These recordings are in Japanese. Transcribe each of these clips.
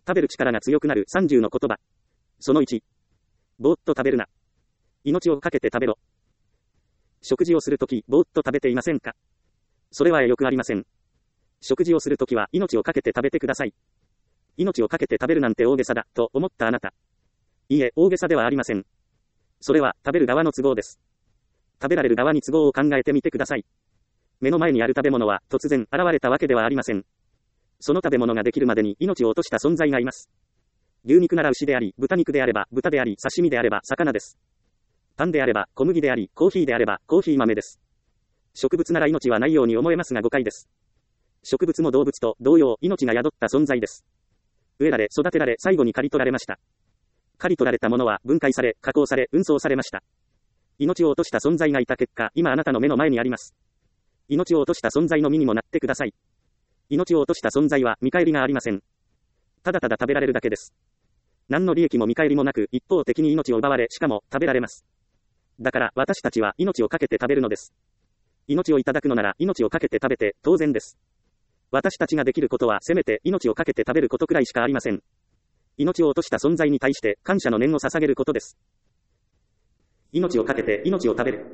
食べる力が強くなる30の言葉。その1。ぼーっと食べるな。命をかけて食べろ。食事をするとき、ぼーっと食べていませんか？それはよくありません。食事をするときは命をかけて食べてください。命をかけて食べるなんて大げさだ、と思ったあなた。いいえ、大げさではありません。それは、食べる側の都合です。食べられる側に都合を考えてみてください。目の前にある食べ物は、突然、現れたわけではありません。その食べ物ができるまでに命を落とした存在がいます。牛肉なら牛であり、豚肉であれば豚であり、刺身であれば魚です。パンであれば小麦であり、コーヒーであればコーヒー豆です。植物なら命はないように思えますが誤解です。植物も動物と同様、命が宿った存在です。植えられ、育てられ、最後に刈り取られました。刈り取られたものは分解され、加工され、運送されました。命を落とした存在がいた結果、今あなたの目の前にあります。命を落とした存在の身にもなってください。命を落とした存在は見返りがありません。ただただ食べられるだけです。何の利益も見返りもなく、一方的に命を奪われ、しかも食べられます。だから私たちは命をかけて食べるのです。命をいただくのなら命をかけて食べて当然です。私たちができることはせめて命をかけて食べることくらいしかありません。命を落とした存在に対して感謝の念を捧げることです。命をかけて命を食べる。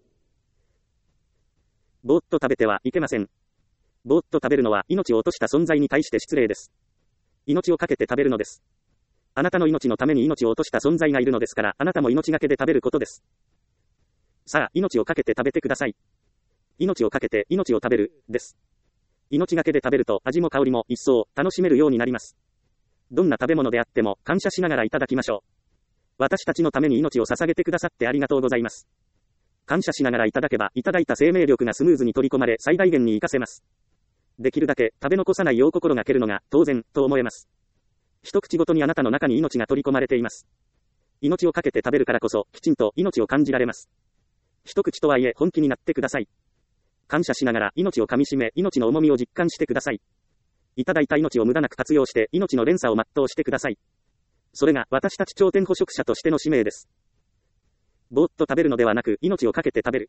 ぼーっと食べてはいけません。ぼーっと食べるのは命を落とした存在に対して失礼です。命をかけて食べるのです。あなたの命のために命を落とした存在がいるのですから、あなたも命がけで食べることです。さあ、命をかけて食べてください。命をかけて命を食べる、です。命がけで食べると味も香りも一層楽しめるようになります。どんな食べ物であっても感謝しながらいただきましょう。私たちのために命を捧げてくださってありがとうございます。感謝しながらいただけば、いただいた生命力がスムーズに取り込まれ最大限に活かせます。できるだけ食べ残さないよう心がけるのが当然と思えます。一口ごとにあなたの中に命が取り込まれています。命をかけて食べるからこそきちんと命を感じられます。一口とはいえ本気になってください。感謝しながら命を噛み締め、命の重みを実感してください。いただいた命を無駄なく活用して命の連鎖を全うしてください。それが私たち頂点捕食者としての使命です。ぼーっと食べるのではなく命をかけて食べる。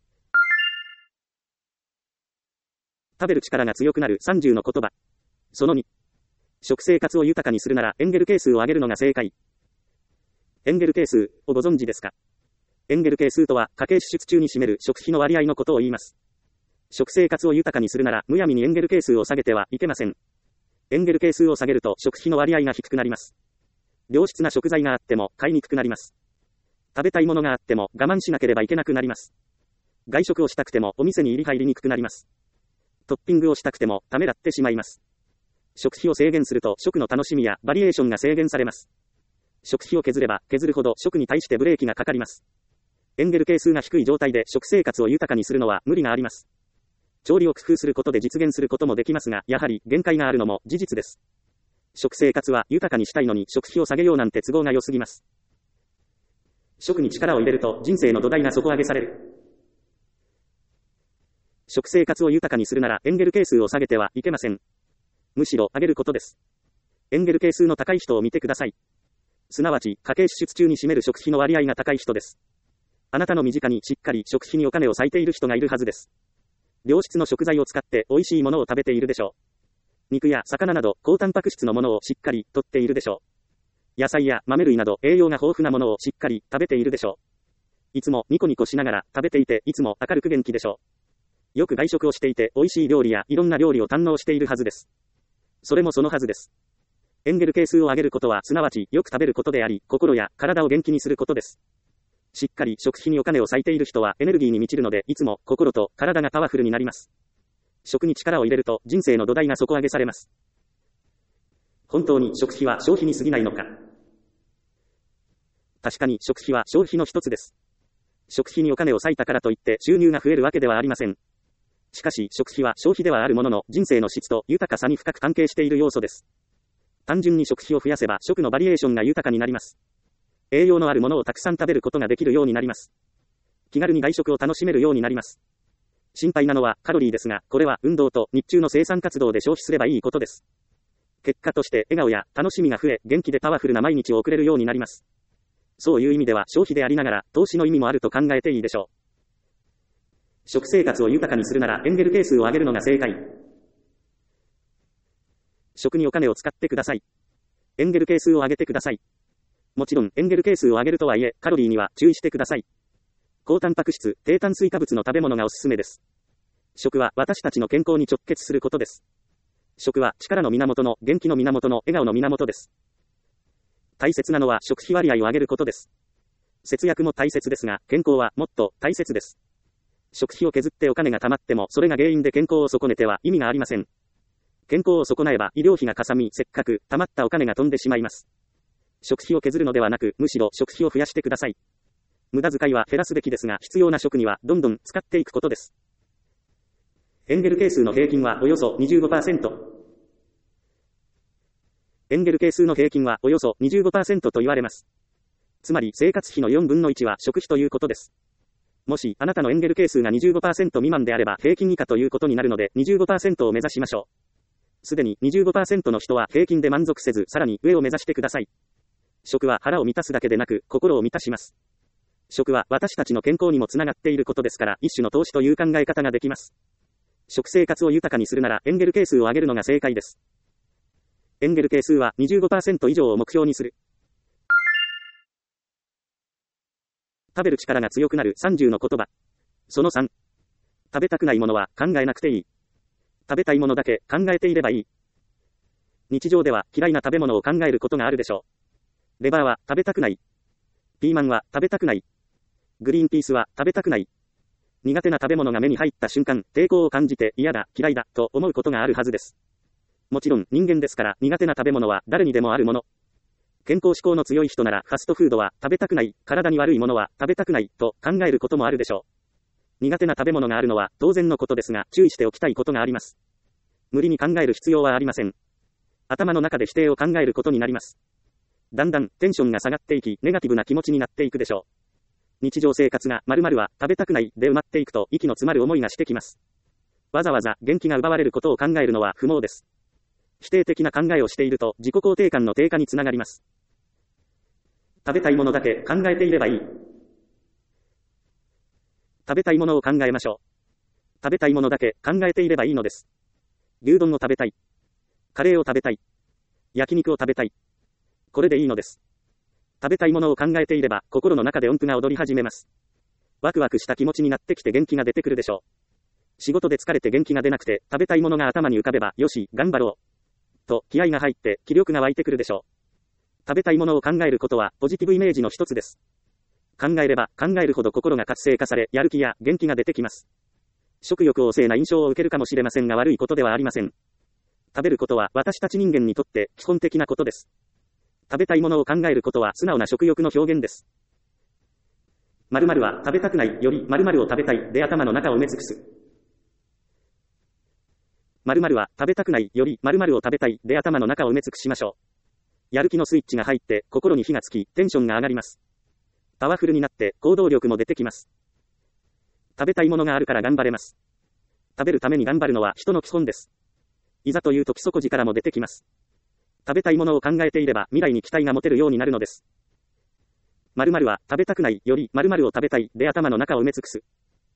食べる力が強くなる30の言葉。その2。食生活を豊かにするならエンゲル係数を上げるのが正解。エンゲル係数をご存知ですか？エンゲル係数とは家計支出中に占める食費の割合のことを言います。食生活を豊かにするならむやみにエンゲル係数を下げてはいけません。エンゲル係数を下げると食費の割合が低くなります。良質な食材があっても買いにくくなります。食べたいものがあっても我慢しなければいけなくなります。外食をしたくてもお店に入りにくくなります。トッピングをしたくてもためらってしまいます。食費を制限すると食の楽しみやバリエーションが制限されます。食費を削れば削るほど食に対してブレーキがかかります。エンゲル係数が低い状態で食生活を豊かにするのは無理があります。調理を工夫することで実現することもできますが、やはり限界があるのも事実です。食生活は豊かにしたいのに食費を下げようなんて都合が良すぎます。食に力を入れると人生の土台が底上げされる。食生活を豊かにするならエンゲル係数を下げてはいけません。むしろ上げることです。エンゲル係数の高い人を見てください。すなわち家計支出中に占める食費の割合が高い人です。あなたの身近にしっかり食費にお金を割いている人がいるはずです。良質の食材を使って美味しいものを食べているでしょう。肉や魚など高タンパク質のものをしっかりとっているでしょう。野菜や豆類など栄養が豊富なものをしっかり食べているでしょう。いつもニコニコしながら食べていていつも明るく元気でしょう。よく外食をしていて美味しい料理やいろんな料理を堪能しているはずです。それもそのはずです。エンゲル係数を上げることはすなわちよく食べることであり、心や体を元気にすることです。しっかり食費にお金を割いている人はエネルギーに満ちるのでいつも心と体がパワフルになります。食に力を入れると人生の土台が底上げされます。本当に食費は消費に過ぎないのか。確かに食費は消費の一つです。食費にお金を割いたからといって収入が増えるわけではありません。しかし食費は消費ではあるものの人生の質と豊かさに深く関係している要素です。単純に食費を増やせば食のバリエーションが豊かになります。栄養のあるものをたくさん食べることができるようになります。気軽に外食を楽しめるようになります。心配なのはカロリーですが、これは運動と日中の生産活動で消費すればいいことです。結果として笑顔や楽しみが増え、元気でパワフルな毎日を送れるようになります。そういう意味では消費でありながら投資の意味もあると考えていいでしょう。食生活を豊かにするならエンゲル係数を上げるのが正解。食にお金を使ってください。 エンゲル係数を上げてください。もちろん、エンゲル係数を上げるとはいえ、カロリーには注意してください。高タンパク質、低炭水化物の食べ物がおすすめです。食は私たちの健康に直結することです。食は力の源の、元気の源の、笑顔の源です。大切なのは食費割合を上げることです。節約も大切ですが、健康はもっと大切です。食費を削ってお金が貯まっても、それが原因で健康を損ねては意味がありません。健康を損なえば医療費がかさみ、せっかく貯まったお金が飛んでしまいます。食費を削るのではなく、むしろ食費を増やしてください。無駄遣いは減らすべきですが、必要な食にはどんどん使っていくことです。エンゲル係数の平均はおよそ 25%。エンゲル係数の平均はおよそ 25% と言われます。つまり生活費の4分の1は食費ということです。もしあなたのエンゲル係数が 25% 未満であれば平均以下ということになるので 25% を目指しましょう。すでに 25% の人は平均で満足せず、さらに上を目指してください。食は腹を満たすだけでなく心を満たします。食は私たちの健康にもつながっていることですから、一種の投資という考え方ができます。食生活を豊かにするならエンゲル係数を上げるのが正解です。エンゲル係数は 25% 以上を目標にする。食べる力が強くなる30の言葉。その3。食べたくないものは考えなくていい。食べたいものだけ考えていればいい。日常では嫌いな食べ物を考えることがあるでしょう。レバーは食べたくない。ピーマンは食べたくない。グリーンピースは食べたくない。苦手な食べ物が目に入った瞬間、抵抗を感じて嫌だ、嫌いだ、と思うことがあるはずです。もちろん人間ですから苦手な食べ物は誰にでもあるもの。健康志向の強い人ならファストフードは食べたくない、体に悪いものは食べたくない、と考えることもあるでしょう。苦手な食べ物があるのは当然のことですが、注意しておきたいことがあります。無理に考える必要はありません。頭の中で否定を考えることになります。だんだんテンションが下がっていき、ネガティブな気持ちになっていくでしょう。日常生活が〇〇は食べたくないで埋まっていくと息の詰まる思いがしてきます。わざわざ元気が奪われることを考えるのは不毛です。否定的な考えをしていると自己肯定感の低下につながります。食べたいものだけ考えていればいい。食べたいものを考えましょう。食べたいものだけ考えていればいいのです。牛丼を食べたい。カレーを食べたい。焼肉を食べたい。これでいいのです。食べたいものを考えていれば心の中で音符が踊り始めます。ワクワクした気持ちになってきて元気が出てくるでしょう。仕事で疲れて元気が出なくて食べたいものが頭に浮かべばよし、頑張ろう。と気合が入って気力が湧いてくるでしょう。食べたいものを考えることはポジティブイメージの一つです。考えれば考えるほど心が活性化され、やる気や元気が出てきます。食欲旺盛な印象を受けるかもしれませんが悪いことではありません。食べることは私たち人間にとって基本的なことです。食べたいものを考えることは素直な食欲の表現です。〇〇は食べたくないより〇〇を食べたいで頭の中を埋め尽くす。〇〇は食べたくないより〇〇を食べたいで頭の中を埋め尽くしましょう。やる気のスイッチが入って心に火がつきテンションが上がります。パワフルになって行動力も出てきます。食べたいものがあるから頑張れます。食べるために頑張るのは人の基本です。いざという時底力も出てきます。食べたいものを考えていれば未来に期待が持てるようになるのです。〇〇は食べたくないより〇〇を食べたいで頭の中を埋め尽くす。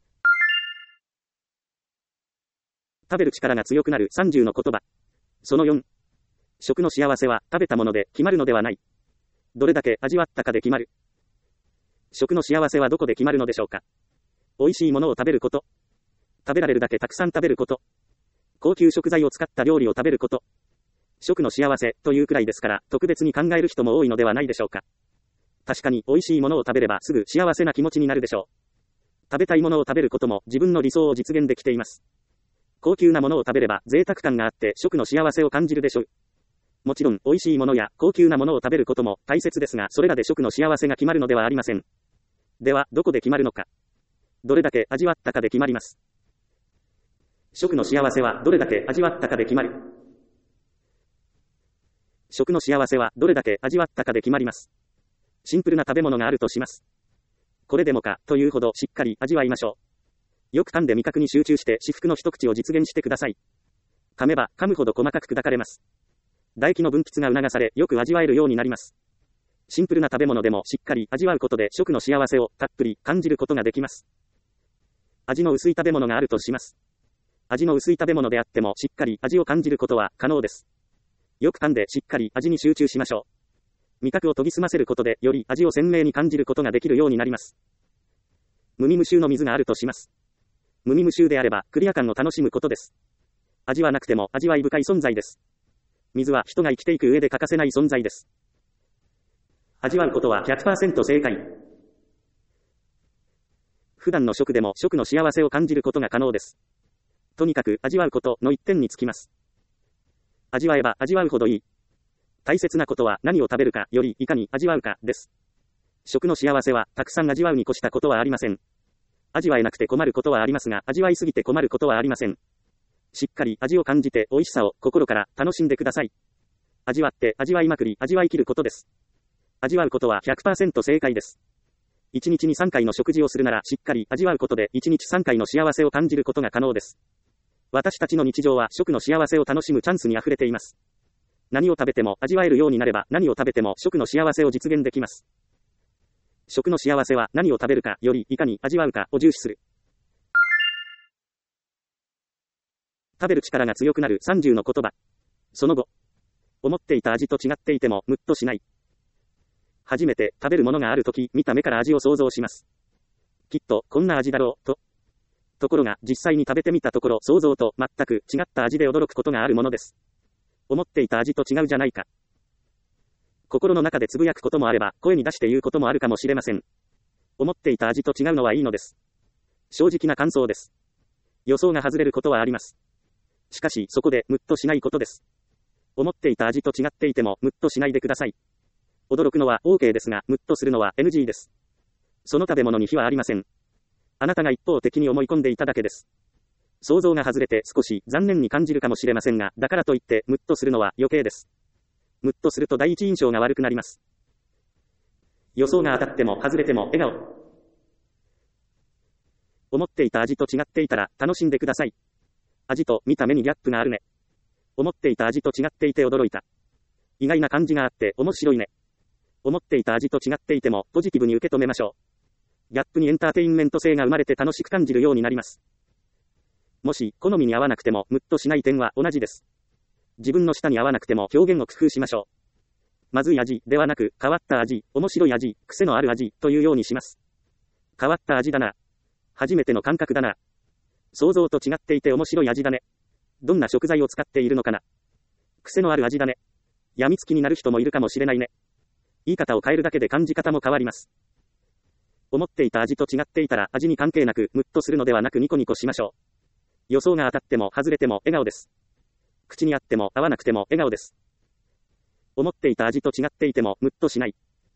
食べる力が強くなる30の言葉。その4。食の幸せは食べたもので決まるのではない。どれだけ味わったかで決まる。食の幸せはどこで決まるのでしょうか。美味しいものを食べること。食べられるだけたくさん食べること。高級食材を使った料理を食べること。食の幸せというくらいですから特別に考える人も多いのではないでしょうか。確かに美味しいものを食べればすぐ幸せな気持ちになるでしょう。食べたいものを食べることも自分の理想を実現できています。高級なものを食べれば贅沢感があって食の幸せを感じるでしょう。もちろん美味しいものや高級なものを食べることも大切ですが、それらで食の幸せが決まるのではありません。ではどこで決まるのか。どれだけ味わったかで決まります。食の幸せはどれだけ味わったかで決まる。食の幸せはどれだけ味わったかで決まります。シンプルな食べ物があるとします。これでもかというほどしっかり味わいましょう。よく噛んで味覚に集中して至福の一口を実現してください。噛めば噛むほど細かく砕かれます。唾液の分泌が促されよく味わえるようになります。シンプルな食べ物でもしっかり味わうことで食の幸せをたっぷり感じることができます。味の薄い食べ物があるとします。味の薄い食べ物であってもしっかり味を感じることは可能です。 よく噛んでしっかり味に集中しましょう。味覚を研ぎ澄ませることで、より味を鮮明に感じることができるようになります。無味無臭の水があるとします。無味無臭であれば、クリア感を楽しむことです。味はなくても味わい深い存在です。水は人が生きていく上で欠かせない存在です。味わうことは 100% 正解。普段の食でも食の幸せを感じることが可能です。とにかく味わうことの一点につきます。味わえば味わうほどいい。大切なことは何を食べるかよりいかに味わうかです。食の幸せはたくさん味わうに越したことはありません。味わえなくて困ることはありますが、味わいすぎて困ることはありません。しっかり味を感じて美味しさを心から楽しんでください。味わって味わいまくり味わい切ることです。味わうことは 100% 正解です。1日に3回の食事をするならしっかり味わうことで1日3回の幸せを感じることが可能です。私たちの日常は食の幸せを楽しむチャンスに溢れています。何を食べても味わえるようになれば何を食べても食の幸せを実現できます。食の幸せは何を食べるかよりいかに味わうかを重視する。食べる力が強くなる30の言葉。その後、思っていた味と違っていてもムッとしない。初めて食べるものがあるとき、見た目から味を想像します。きっとこんな味だろうと。ところが実際に食べてみたところ、想像と全く違った味で驚くことがあるものです。思っていた味と違うじゃないか。心の中でつぶやくこともあれば、声に出して言うこともあるかもしれません。思っていた味と違うのはいいのです。正直な感想です。予想が外れることはあります。しかし、そこでムッとしないことです。思っていた味と違っていてもムッとしないでください。驚くのは OK ですが、ムッとするのは NG です。その食べ物に非はありません。あなたが一方的に思い込んでいただけです。想像が外れて少し残念に感じるかもしれませんが、だからといってムッとするのは余計です。ムッとすると第一印象が悪くなります。予想が当たっても外れても笑顔。思っていた味と違っていたら楽しんでください。味と見た目にギャップがあるね。思っていた味と違っていて驚いた。意外な感じがあって面白いね。思っていた味と違っていてもポジティブに受け止めましょう。ギャップにエンターテインメント性が生まれて楽しく感じるようになります。もし好みに合わなくてもムッとしない点は同じです。自分の舌に合わなくても表現を工夫しましょう。まずい味ではなく変わった味、面白い味、癖のある味というようにします。変わった味だな。初めての感覚だな。想像と違っていて面白い味だね。どんな食材を使っているのかな。癖のある味だね。病みつきになる人もいるかもしれないね。言い方を変えるだけで感じ方も変わります。思っていた味と違っていたら味に関係なくムッとするのではなくニコニコしましょう。予想が当たっても外れても笑顔です。口に合っても合わなくても笑顔です。思っていた味と違っていてもムッとしない。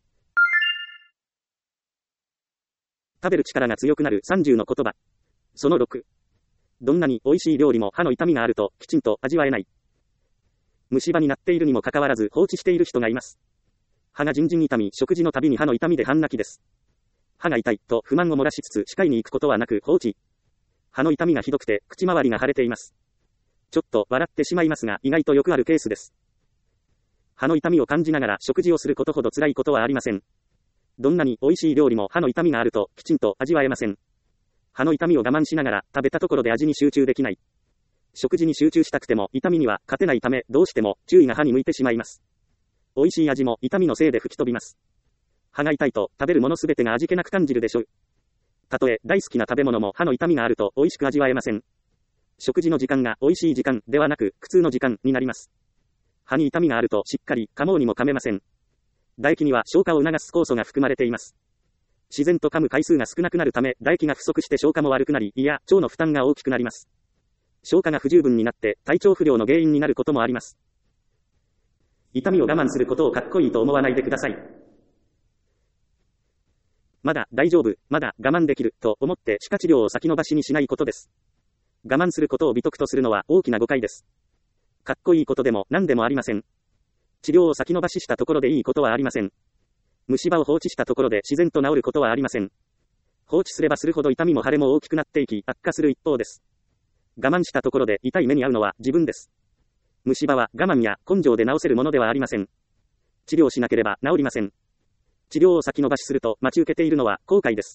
食べる力が強くなる30の言葉。その6。どんなに美味しい料理も歯の痛みがあるときちんと味わえない。虫歯になっているにもかかわらず放置している人がいます。歯がじんじん痛み、食事のたびに歯の痛みで半泣きです。歯が痛いと不満を漏らしつつ歯科医に行くことはなく放置。歯の痛みがひどくて口周りが腫れています。ちょっと笑ってしまいますが意外とよくあるケースです。歯の痛みを感じながら食事をすることほど辛いことはありません。どんなに美味しい料理も歯の痛みがあるときちんと味わえません。歯の痛みを我慢しながら食べたところで味に集中できない。食事に集中したくても痛みには勝てないためどうしても注意が歯に向いてしまいます。美味しい味も痛みのせいで吹き飛びます。歯が痛いと食べるものすべてが味気なく感じるでしょう。たとえ大好きな食べ物も歯の痛みがあると美味しく味わえません。食事の時間が美味しい時間ではなく苦痛の時間になります。歯に痛みがあるとしっかり噛もうにも噛めません。唾液には消化を促す酵素が含まれています。自然と噛む回数が少なくなるため唾液が不足して消化も悪くなり、腸の負担が大きくなります。消化が不十分になって体調不良の原因になることもあります。痛みを我慢することをかっこいいと思わないでください。まだ大丈夫、まだ我慢できると思って歯科治療を先延ばしにしないことです。我慢することを美徳とするのは大きな誤解です。かっこいいことでも何でもありません。治療を先延ばししたところでいいことはありません。虫歯を放置したところで自然と治ることはありません。放置すればするほど痛みも腫れも大きくなっていき悪化する一方です。我慢したところで痛い目に遭うのは自分です。虫歯は我慢や根性で治せるものではありません。治療しなければ治りません。治療を先延ばしすると待ち受けているのは後悔です。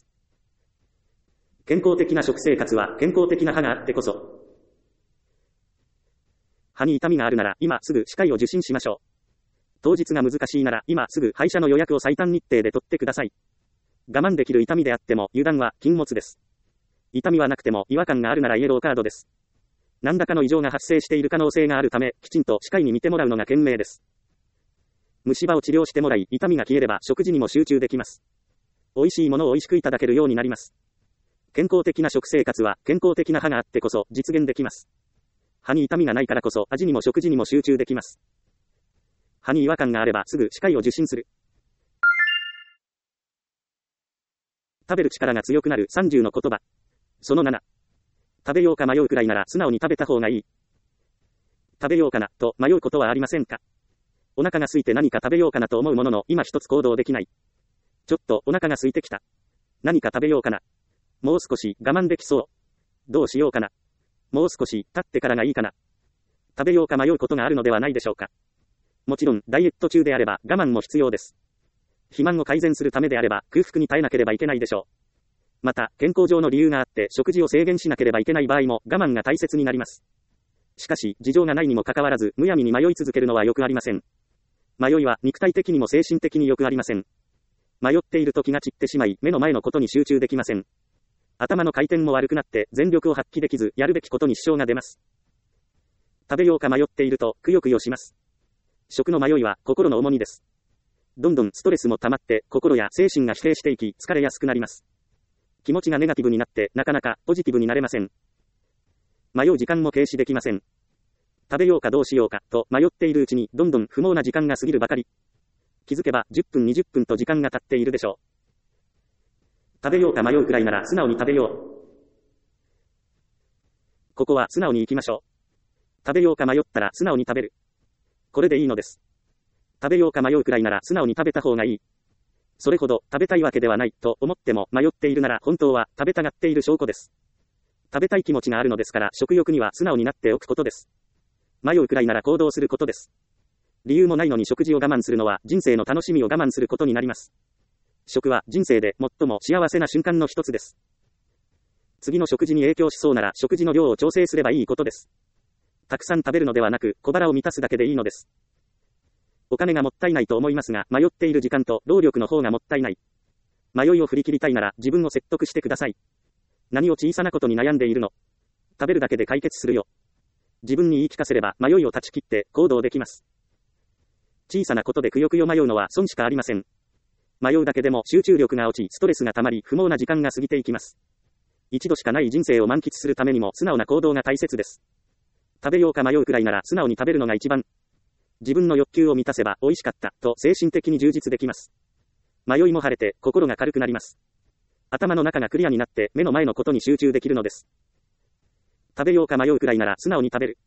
健康的な食生活は健康的な歯があってこそ。 歯に痛みがあるなら今すぐ歯科医を受診しましょう。当日が難しいなら今すぐ歯医者の予約を最短日程で取ってください。我慢できる痛みであっても油断は禁物です。痛みはなくても違和感があるならイエローカードです。何らかの異常が発生している可能性があるため、きちんと歯科医に見てもらうのが賢明です。虫歯を治療してもらい、痛みが消えれば食事にも集中できます。美味しいものを美味しくいただけるようになります。健康的な食生活は健康的な歯があってこそ実現できます。歯に痛みがないからこそ味にも食事にも集中できます。歯に違和感があればすぐ歯科医を受診する。食べる力が強くなる30の言葉。その7。食べようか迷うくらいなら素直に食べた方がいい。食べようかなと迷うことはありませんか？お腹が空いて何か食べようかなと思うものの今一つ行動できない。ちょっとお腹が空いてきた。何か食べようかな。もう少し我慢できそう。どうしようかな。もう少し経ってからがいいかな。食べようか迷うことがあるのではないでしょうか。もちろんダイエット中であれば我慢も必要です。肥満を改善するためであれば空腹に耐えなければいけないでしょう。また、健康上の理由があって食事を制限しなければいけない場合も我慢が大切になります。しかし、事情がないにもかかわらず、むやみに迷い続けるのはよくありません。迷いは肉体的にも精神的によくありません。迷っていると気が散ってしまい、目の前のことに集中できません。頭の回転も悪くなって全力を発揮できず、やるべきことに支障が出ます。食べようか迷っていると、くよくよします。食の迷いは心の重荷です。どんどんストレスも溜まって、心や精神が疲弊していき、疲れやすくなります。気持ちがネガティブになって、なかなかポジティブになれません。迷う時間も軽視できません。食べようかどうしようかと迷っているうちにどんどん不毛な時間が過ぎるばかり。気づけば10分20分と時間が経っているでしょう。食べようか迷うくらいなら素直に食べよう。ここは素直に行きましょう。食べようか迷ったら素直に食べる。これでいいのです。食べようか迷うくらいなら素直に食べた方がいい。それほど食べたいわけではないと思っても迷っているなら本当は食べたがっている証拠です。食べたい気持ちがあるのですから食欲には素直になっておくことです。迷うくらいなら行動することです。理由もないのに食事を我慢するのは人生の楽しみを我慢することになります。食は人生で最も幸せな瞬間の一つです。次の食事に影響しそうなら食事の量を調整すればいいことです。たくさん食べるのではなく小腹を満たすだけでいいのです。お金がもったいないと思いますが、迷っている時間と労力の方がもったいない。迷いを振り切りたいなら自分を説得してください。何を小さなことに悩んでいるの？食べるだけで解決するよ。自分に言い聞かせれば迷いを断ち切って行動できます。小さなことでくよくよ迷うのは損しかありません。迷うだけでも集中力が落ち、ストレスが溜まり、不毛な時間が過ぎていきます。一度しかない人生を満喫するためにも素直な行動が大切です。食べようか迷うくらいなら素直に食べるのが一番。自分の欲求を満たせば美味しかったと精神的に充実できます。迷いも晴れて心が軽くなります。頭の中がクリアになって目の前のことに集中できるのです。食べようか迷うくらいなら素直に食べる。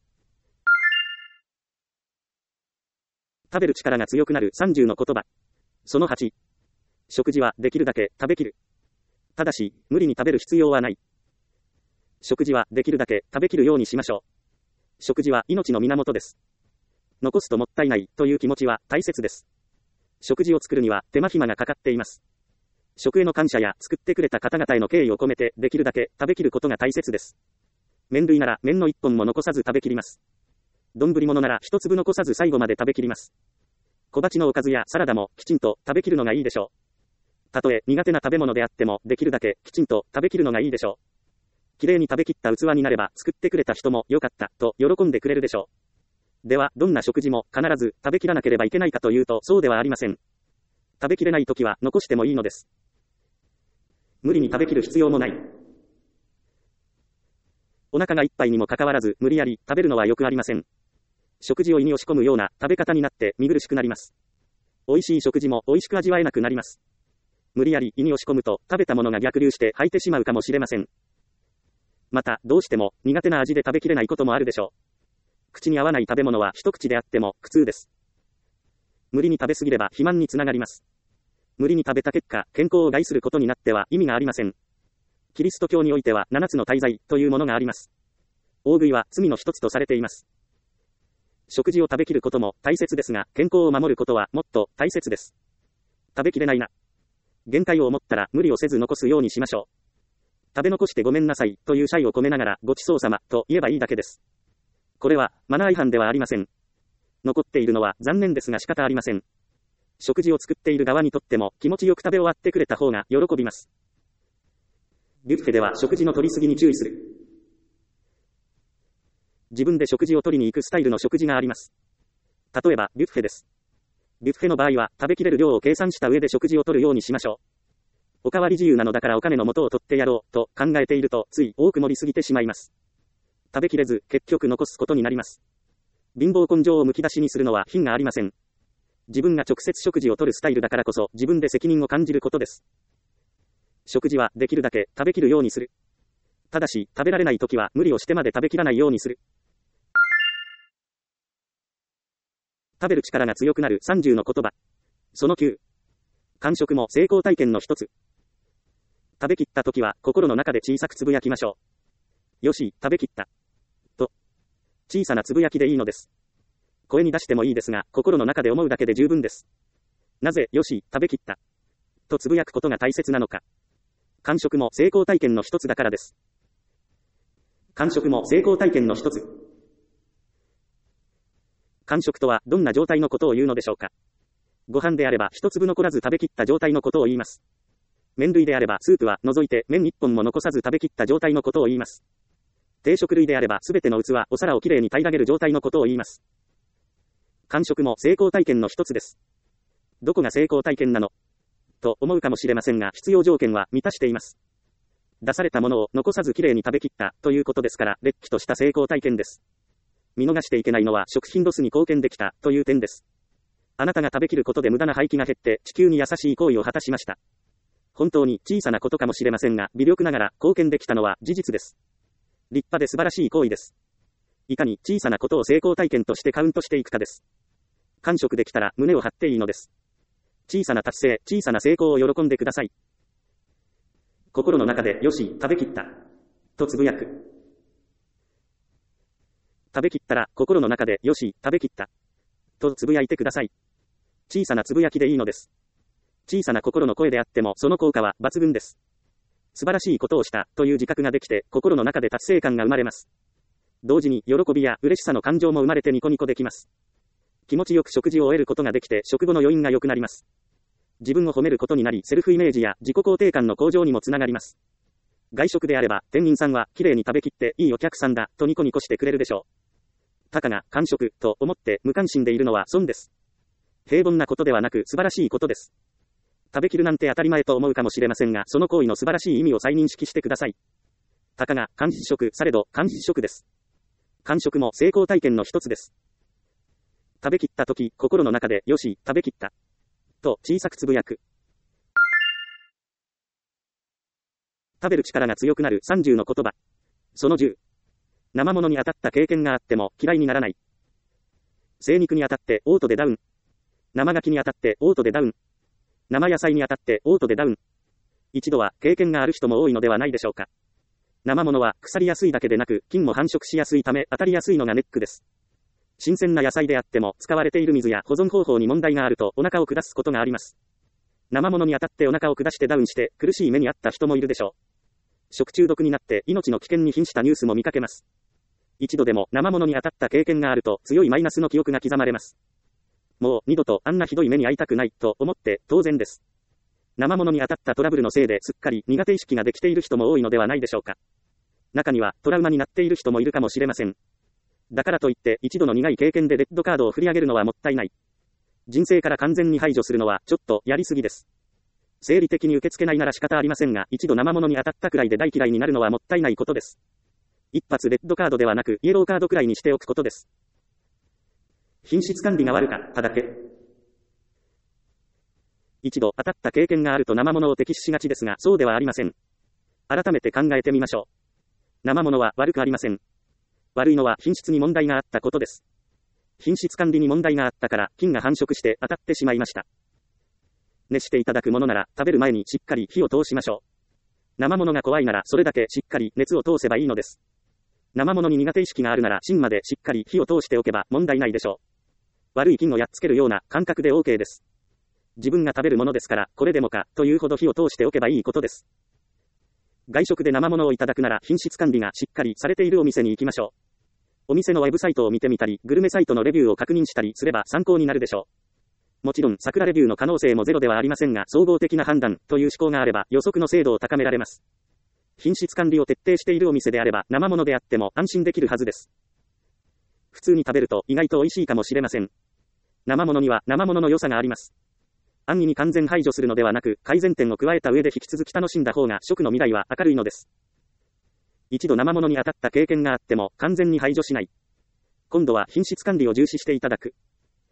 食べる力が強くなる30の言葉。その8。食事はできるだけ食べきる。ただし、無理に食べる必要はない。食事はできるだけ食べきるようにしましょう。食事は命の源です。残すともったいないという気持ちは大切です。食事を作るには手間暇がかかっています。食への感謝や作ってくれた方々への敬意を込めてできるだけ食べきることが大切です。麺類なら麺の一本も残さず食べきります。丼物なら一粒残さず最後まで食べきります。小鉢のおかずやサラダもきちんと食べきるのがいいでしょう。たとえ苦手な食べ物であってもできるだけきちんと食べきるのがいいでしょう。きれいに食べきった器になれば作ってくれた人も良かったと喜んでくれるでしょう。では、どんな食事も必ず食べきらなければいけないかというと、そうではありません。食べきれないときは残してもいいのです。無理に食べきる必要もない。お腹がいっぱいにもかかわらず、無理やり食べるのはよくありません。食事を胃に押し込むような食べ方になって見苦しくなります。美味しい食事も美味しく味わえなくなります。無理やり胃に押し込むと食べたものが逆流して吐いてしまうかもしれません。また、どうしても苦手な味で食べきれないこともあるでしょう。口に合わない食べ物は一口であっても苦痛です。無理に食べ過ぎれば肥満につながります。無理に食べた結果、健康を害することになっては意味がありません。キリスト教においては7つの大罪というものがあります。大食いは罪の一つとされています。食事を食べきることも大切ですが、健康を守ることはもっと大切です。食べきれないな。限界を思ったら無理をせず残すようにしましょう。食べ残してごめんなさいという謝意を込めながらごちそうさまと言えばいいだけです。 これは、マナー違反ではありません。残っているのは残念ですが仕方ありません。食事を作っている側にとっても気持ちよく食べ終わってくれた方が喜びます。ビュッフェでは食事の取りすぎに注意する。自分で食事を取りに行くスタイルの食事があります。例えば、ビュッフェです。ビュッフェの場合は、食べきれる量を計算した上で食事を取るようにしましょう。おかわり自由なのだからお金の元を取ってやろう、と考えていると、つい多く盛りすぎてしまいます。食べきれず、結局残すことになります。貧乏根性をむき出しにするのは品がありません。自分が直接食事を取るスタイルだからこそ、自分で責任を感じることです。食事はできるだけ食べきるようにする。ただし、食べられないときは無理をしてまで食べきらないようにする。食べる力が強くなる30の言葉。その9。間食も成功体験の一つ。食べきったときは心の中で小さくつぶやきましょう。よし、食べきった。と。小さなつぶやきでいいのです。声に出してもいいですが、心の中で思うだけで十分です。なぜ、よし、食べきった。とつぶやくことが大切なのか。間食も成功体験の一つだからです。間食も成功体験の一つ。間食とはどんな状態のことを言うのでしょうか。ご飯であれば一粒残らず食べきった状態のことを言います。麺類であればスープは除いて麺一本も残さず食べきった状態のことを言います。定食類であればすべての器、お皿をきれいに平らげる状態のことを言います。間食も成功体験の一つです。どこが成功体験なのと思うかもしれませんが、必要条件は満たしています。出されたものを残さずきれいに食べきったということですから、れっきとした成功体験です。見逃していけないのは食品ロスに貢献できたという点です。あなたが食べきることで無駄な廃棄が減って地球に優しい行為を果たしました。本当に小さなことかもしれませんが、微力ながら貢献できたのは事実です。立派で素晴らしい行為です。いかに小さなことを成功体験としてカウントしていくかです。間食できたら胸を張っていいのです。小さな達成、小さな成功を喜んでください。心の中でよし、食べきった。とつぶやく。食べきったら心の中でよし、食べきった。とつぶやいてください。小さなつぶやきでいいのです。小さな心の声であってもその効果は抜群です。素晴らしいことをしたという自覚ができて心の中で達成感が生まれます。同時に喜びや嬉しさの感情も生まれてニコニコできます。気持ちよく食事を終えることができて食後の余韻が良くなります。自分を褒めることになりセルフイメージや自己肯定感の向上にもつながります。外食であれば店員さんは綺麗に食べきっていいお客さんだとニコニコしてくれるでしょう。たかが間食と思って無関心でいるのは損です。平凡なことではなく素晴らしいことです。食べきるなんて当たり前と思うかもしれませんが、その行為の素晴らしい意味を再認識してください。たかが間食されど間食です。間食も成功体験の一つです。食べきったとき、心の中でよし、食べきった。と小さくつぶやく。食べる力が強くなる30の言葉。その10。生物に当たった経験があっても嫌いにならない。生肉に当たってオートでダウン。生牡蠣に当たってオートでダウン。生野菜に当たってオートでダウン。一度は経験がある人も多いのではないでしょうか。生物は腐りやすいだけでなく菌も繁殖しやすいため当たりやすいのがネックです。新鮮な野菜であっても使われている水や保存方法に問題があるとお腹を下すことがあります。生物に当たってお腹を下してダウンして苦しい目にあった人もいるでしょう。食中毒になって命の危険に瀕したニュースも見かけます。一度でも生物に当たった経験があると強いマイナスの記憶が刻まれます。もう二度とあんなひどい目に遭いたくないと思って当然です。生物に当たったトラブルのせいですっかり苦手意識ができている人も多いのではないでしょうか。中にはトラウマになっている人もいるかもしれません。だからといって一度の苦い経験でレッドカードを振り上げるのはもったいない。人生から完全に排除するのはちょっとやりすぎです。生理的に受け付けないなら仕方ありませんが、一度生物に当たったくらいで大嫌いになるのはもったいないことです。一発レッドカードではなくイエローカードくらいにしておくことです。品質管理が悪かっただけ。一度当たった経験があると生物を敵視しがちですが、そうではありません。改めて考えてみましょう。生物は悪くありません。悪いのは品質に問題があったことです。品質管理に問題があったから菌が繁殖して当たってしまいました。熱していただくものなら食べる前にしっかり火を通しましょう。生物が怖いならそれだけしっかり熱を通せばいいのです。生物に苦手意識があるなら芯までしっかり火を通しておけば問題ないでしょう。悪い菌をやっつけるような感覚で OK です。自分が食べるものですからこれでもかというほど火を通しておけばいいことです。外食で生物をいただくなら品質管理がしっかりされているお店に行きましょう。 お店のウェブサイトを見てみたり、グルメサイトのレビューを確認したりすれば参考になるでしょう。もちろん、桜レビューの可能性もゼロではありませんが、総合的な判断という思考があれば予測の精度を高められます。品質管理を徹底しているお店であれば、生物であっても安心できるはずです。普通に食べると意外と美味しいかもしれません。生物には生物の良さがあります。安易に完全排除するのではなく、改善点を加えた上で引き続き楽しんだ方が食の未来は明るいのです。一度生物に当たった経験があっても完全に排除しない。今度は品質管理を重視していただく。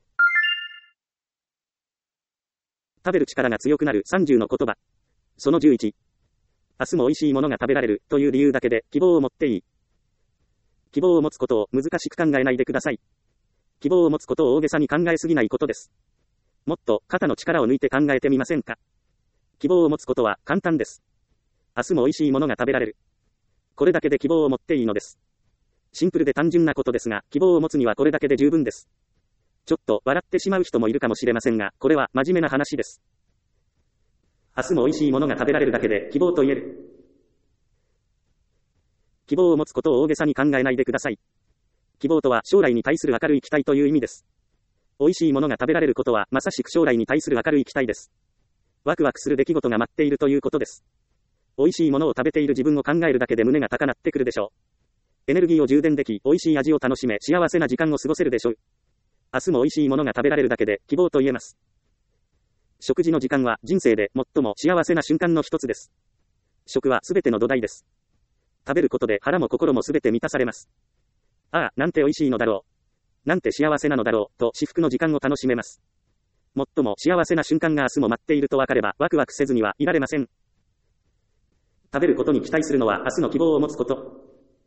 食べる力が強くなる30の言葉。その11。明日も美味しいものが食べられるという理由だけで希望を持っていい。希望を持つことを難しく考えないでください。希望を持つことを大げさに考えすぎないことです。もっと肩の力を抜いて考えてみませんか。希望を持つことは簡単です。明日も美味しいものが食べられる。これだけで希望を持っていいのです。シンプルで単純なことですが、希望を持つにはこれだけで十分です。ちょっと笑ってしまう人もいるかもしれませんが、これは真面目な話です。明日も美味しいものが食べられるだけで希望と言える。希望を持つことを大げさに考えないでください。希望とは将来に対する明るい期待という意味です。美味しいものが食べられることはまさしく将来に対する明るい期待です。ワクワクする出来事が待っているということです。美味しいものを食べている自分を考えるだけで胸が高鳴ってくるでしょう。エネルギーを充電でき、美味しい味を楽しめ、幸せな時間を過ごせるでしょう。明日も美味しいものが食べられるだけで希望と言えます。食事の時間は人生で最も幸せな瞬間の一つです。食はすべての土台です。食べることで腹も心もすべて満たされます。ああ、なんて美味しいのだろう。なんて幸せなのだろう、と至福の時間を楽しめます。最も幸せな瞬間が明日も待っていると分かれば、ワクワクせずにはいられません。食べることに期待するのは明日の希望を持つこと。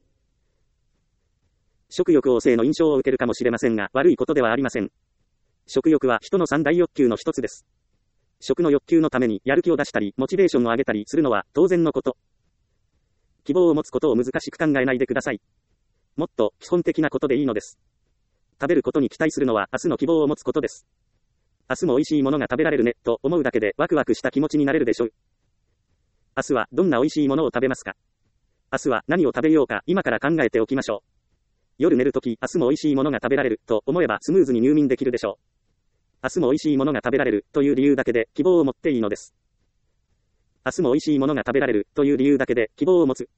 食欲旺盛の印象を受けるかもしれませんが、悪いことではありません。食欲は人の三大欲求の一つです。食の欲求のためにやる気を出したり、モチベーションを上げたりするのは当然のこと。希望を持つことを難しく考えないでください。もっと基本的なことでいいのです。食べることに期待するのは明日の希望を持つことです。明日も美味しいものが食べられるね、と思うだけでワクワクした気持ちになれるでしょう。明日はどんな美味しいものを食べますか。明日は何を食べようか今から考えておきましょう。夜寝るとき、明日も美味しいものが食べられると思えばスムーズに入眠できるでしょう。明日も美味しいものが食べられるという理由だけで希望を持っていいのです。明日も美味しいものが食べられるという理由だけで希望を持つ。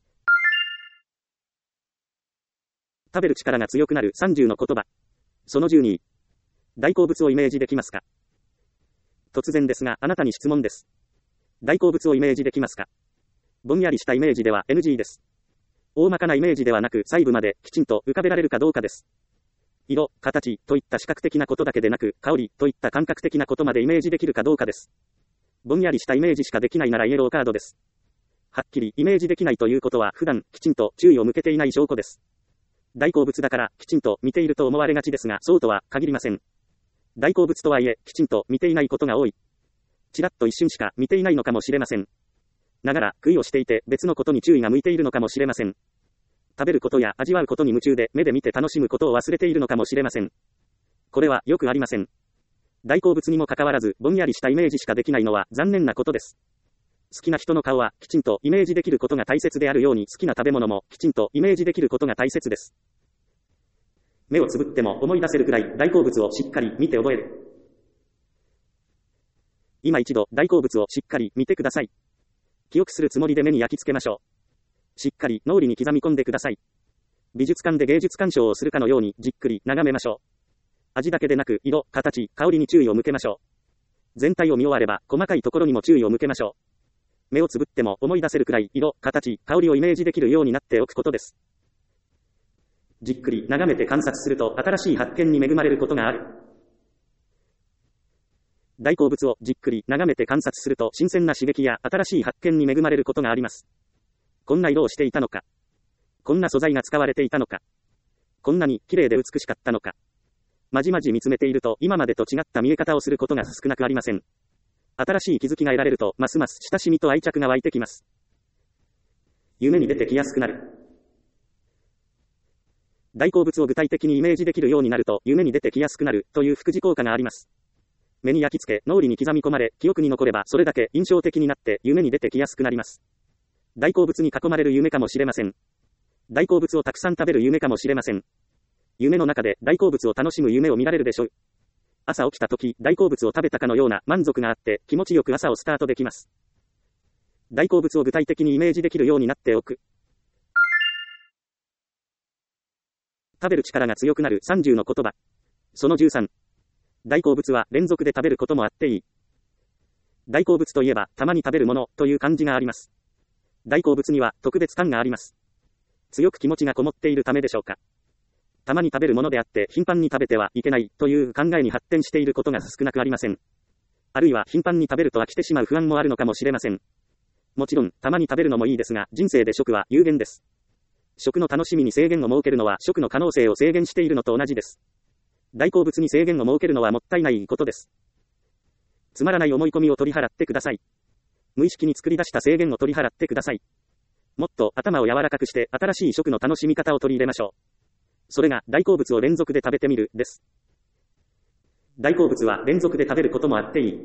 食べる力が強くなる30の言葉。その12。大好物をイメージできますか。突然ですが、あなたに質問です。大好物をイメージできますか。ぼんやりしたイメージでは NG です。大まかなイメージではなく細部まできちんと浮かべられるかどうかです。色、形といった視覚的なことだけでなく、香りといった感覚的なことまでイメージできるかどうかです。ぼんやりしたイメージしかできないならイエローカードです。はっきりイメージできないということは普段きちんと注意を向けていない証拠です。大好物だからきちんと見ていると思われがちですが、そうとは限りません。大好物とはいえきちんと見ていないことが多い。ちらっと一瞬しか見ていないのかもしれません。ながら食いをしていて別のことに注意が向いているのかもしれません。食べることや味わうことに夢中で目で見て楽しむことを忘れているのかもしれません。これはよくありません。大好物にもかかわらずぼんやりしたイメージしかできないのは残念なことです。好きな人の顔はきちんとイメージできることが大切であるように、好きな食べ物もきちんとイメージできることが大切です。目をつぶっても思い出せるくらい大好物をしっかり見て覚える。今一度大好物をしっかり見てください。記憶するつもりで目に焼き付けましょう。しっかり脳裏に刻み込んでください。美術館で芸術鑑賞をするかのようにじっくり眺めましょう。味だけでなく色、形、香りに注意を向けましょう。全体を見終われば細かいところにも注意を向けましょう。目をつぶっても思い出せるくらい色、形、香りをイメージできるようになっておくことです。じっくり眺めて観察すると新しい発見に恵まれることがある。大好物をじっくり眺めて観察すると新鮮な刺激や新しい発見に恵まれることがあります。こんな色をしていたのか。こんな素材が使われていたのか。こんなに綺麗で美しかったのか。まじまじ見つめていると今までと違った見え方をすることが少なくありません。新しい気づきが得られるとますます親しみと愛着が湧いてきます。夢に出てきやすくなる。大好物を具体的にイメージできるようになると夢に出てきやすくなるという副次効果があります。目に焼き付け脳裏に刻み込まれ記憶に残ればそれだけ印象的になって夢に出てきやすくなります。大好物に囲まれる夢かもしれません。 大好物をたくさん食べる夢かもしれません。夢の中で大好物を楽しむ夢を見られるでしょう。朝起きた時、大好物を食べたかのような満足があって気持ちよく朝をスタートできます。大好物を具体的にイメージできるようになっておく。食べる力が強くなる30の言葉。その13。大好物は連続で食べることもあっていい。大好物といえば、たまに食べるものという感じがあります。大好物には特別感があります。強く気持ちがこもっているためでしょうか。たまに食べるものであって頻繁に食べてはいけないという考えに発展していることが少なくありません。あるいは頻繁に食べると飽きてしまう不安もあるのかもしれません。もちろん、たまに食べるのもいいですが、人生で食は有限です。食の楽しみに制限を設けるのは食の可能性を制限しているのと同じです。大好物に制限を設けるのはもったいないことです。つまらない思い込みを取り払ってください。無意識に作り出した制限を取り払ってください。もっと頭を柔らかくして新しい食の楽しみ方を取り入れましょう。それが大好物を連続で食べてみるです。大好物は連続で食べることもあっていい。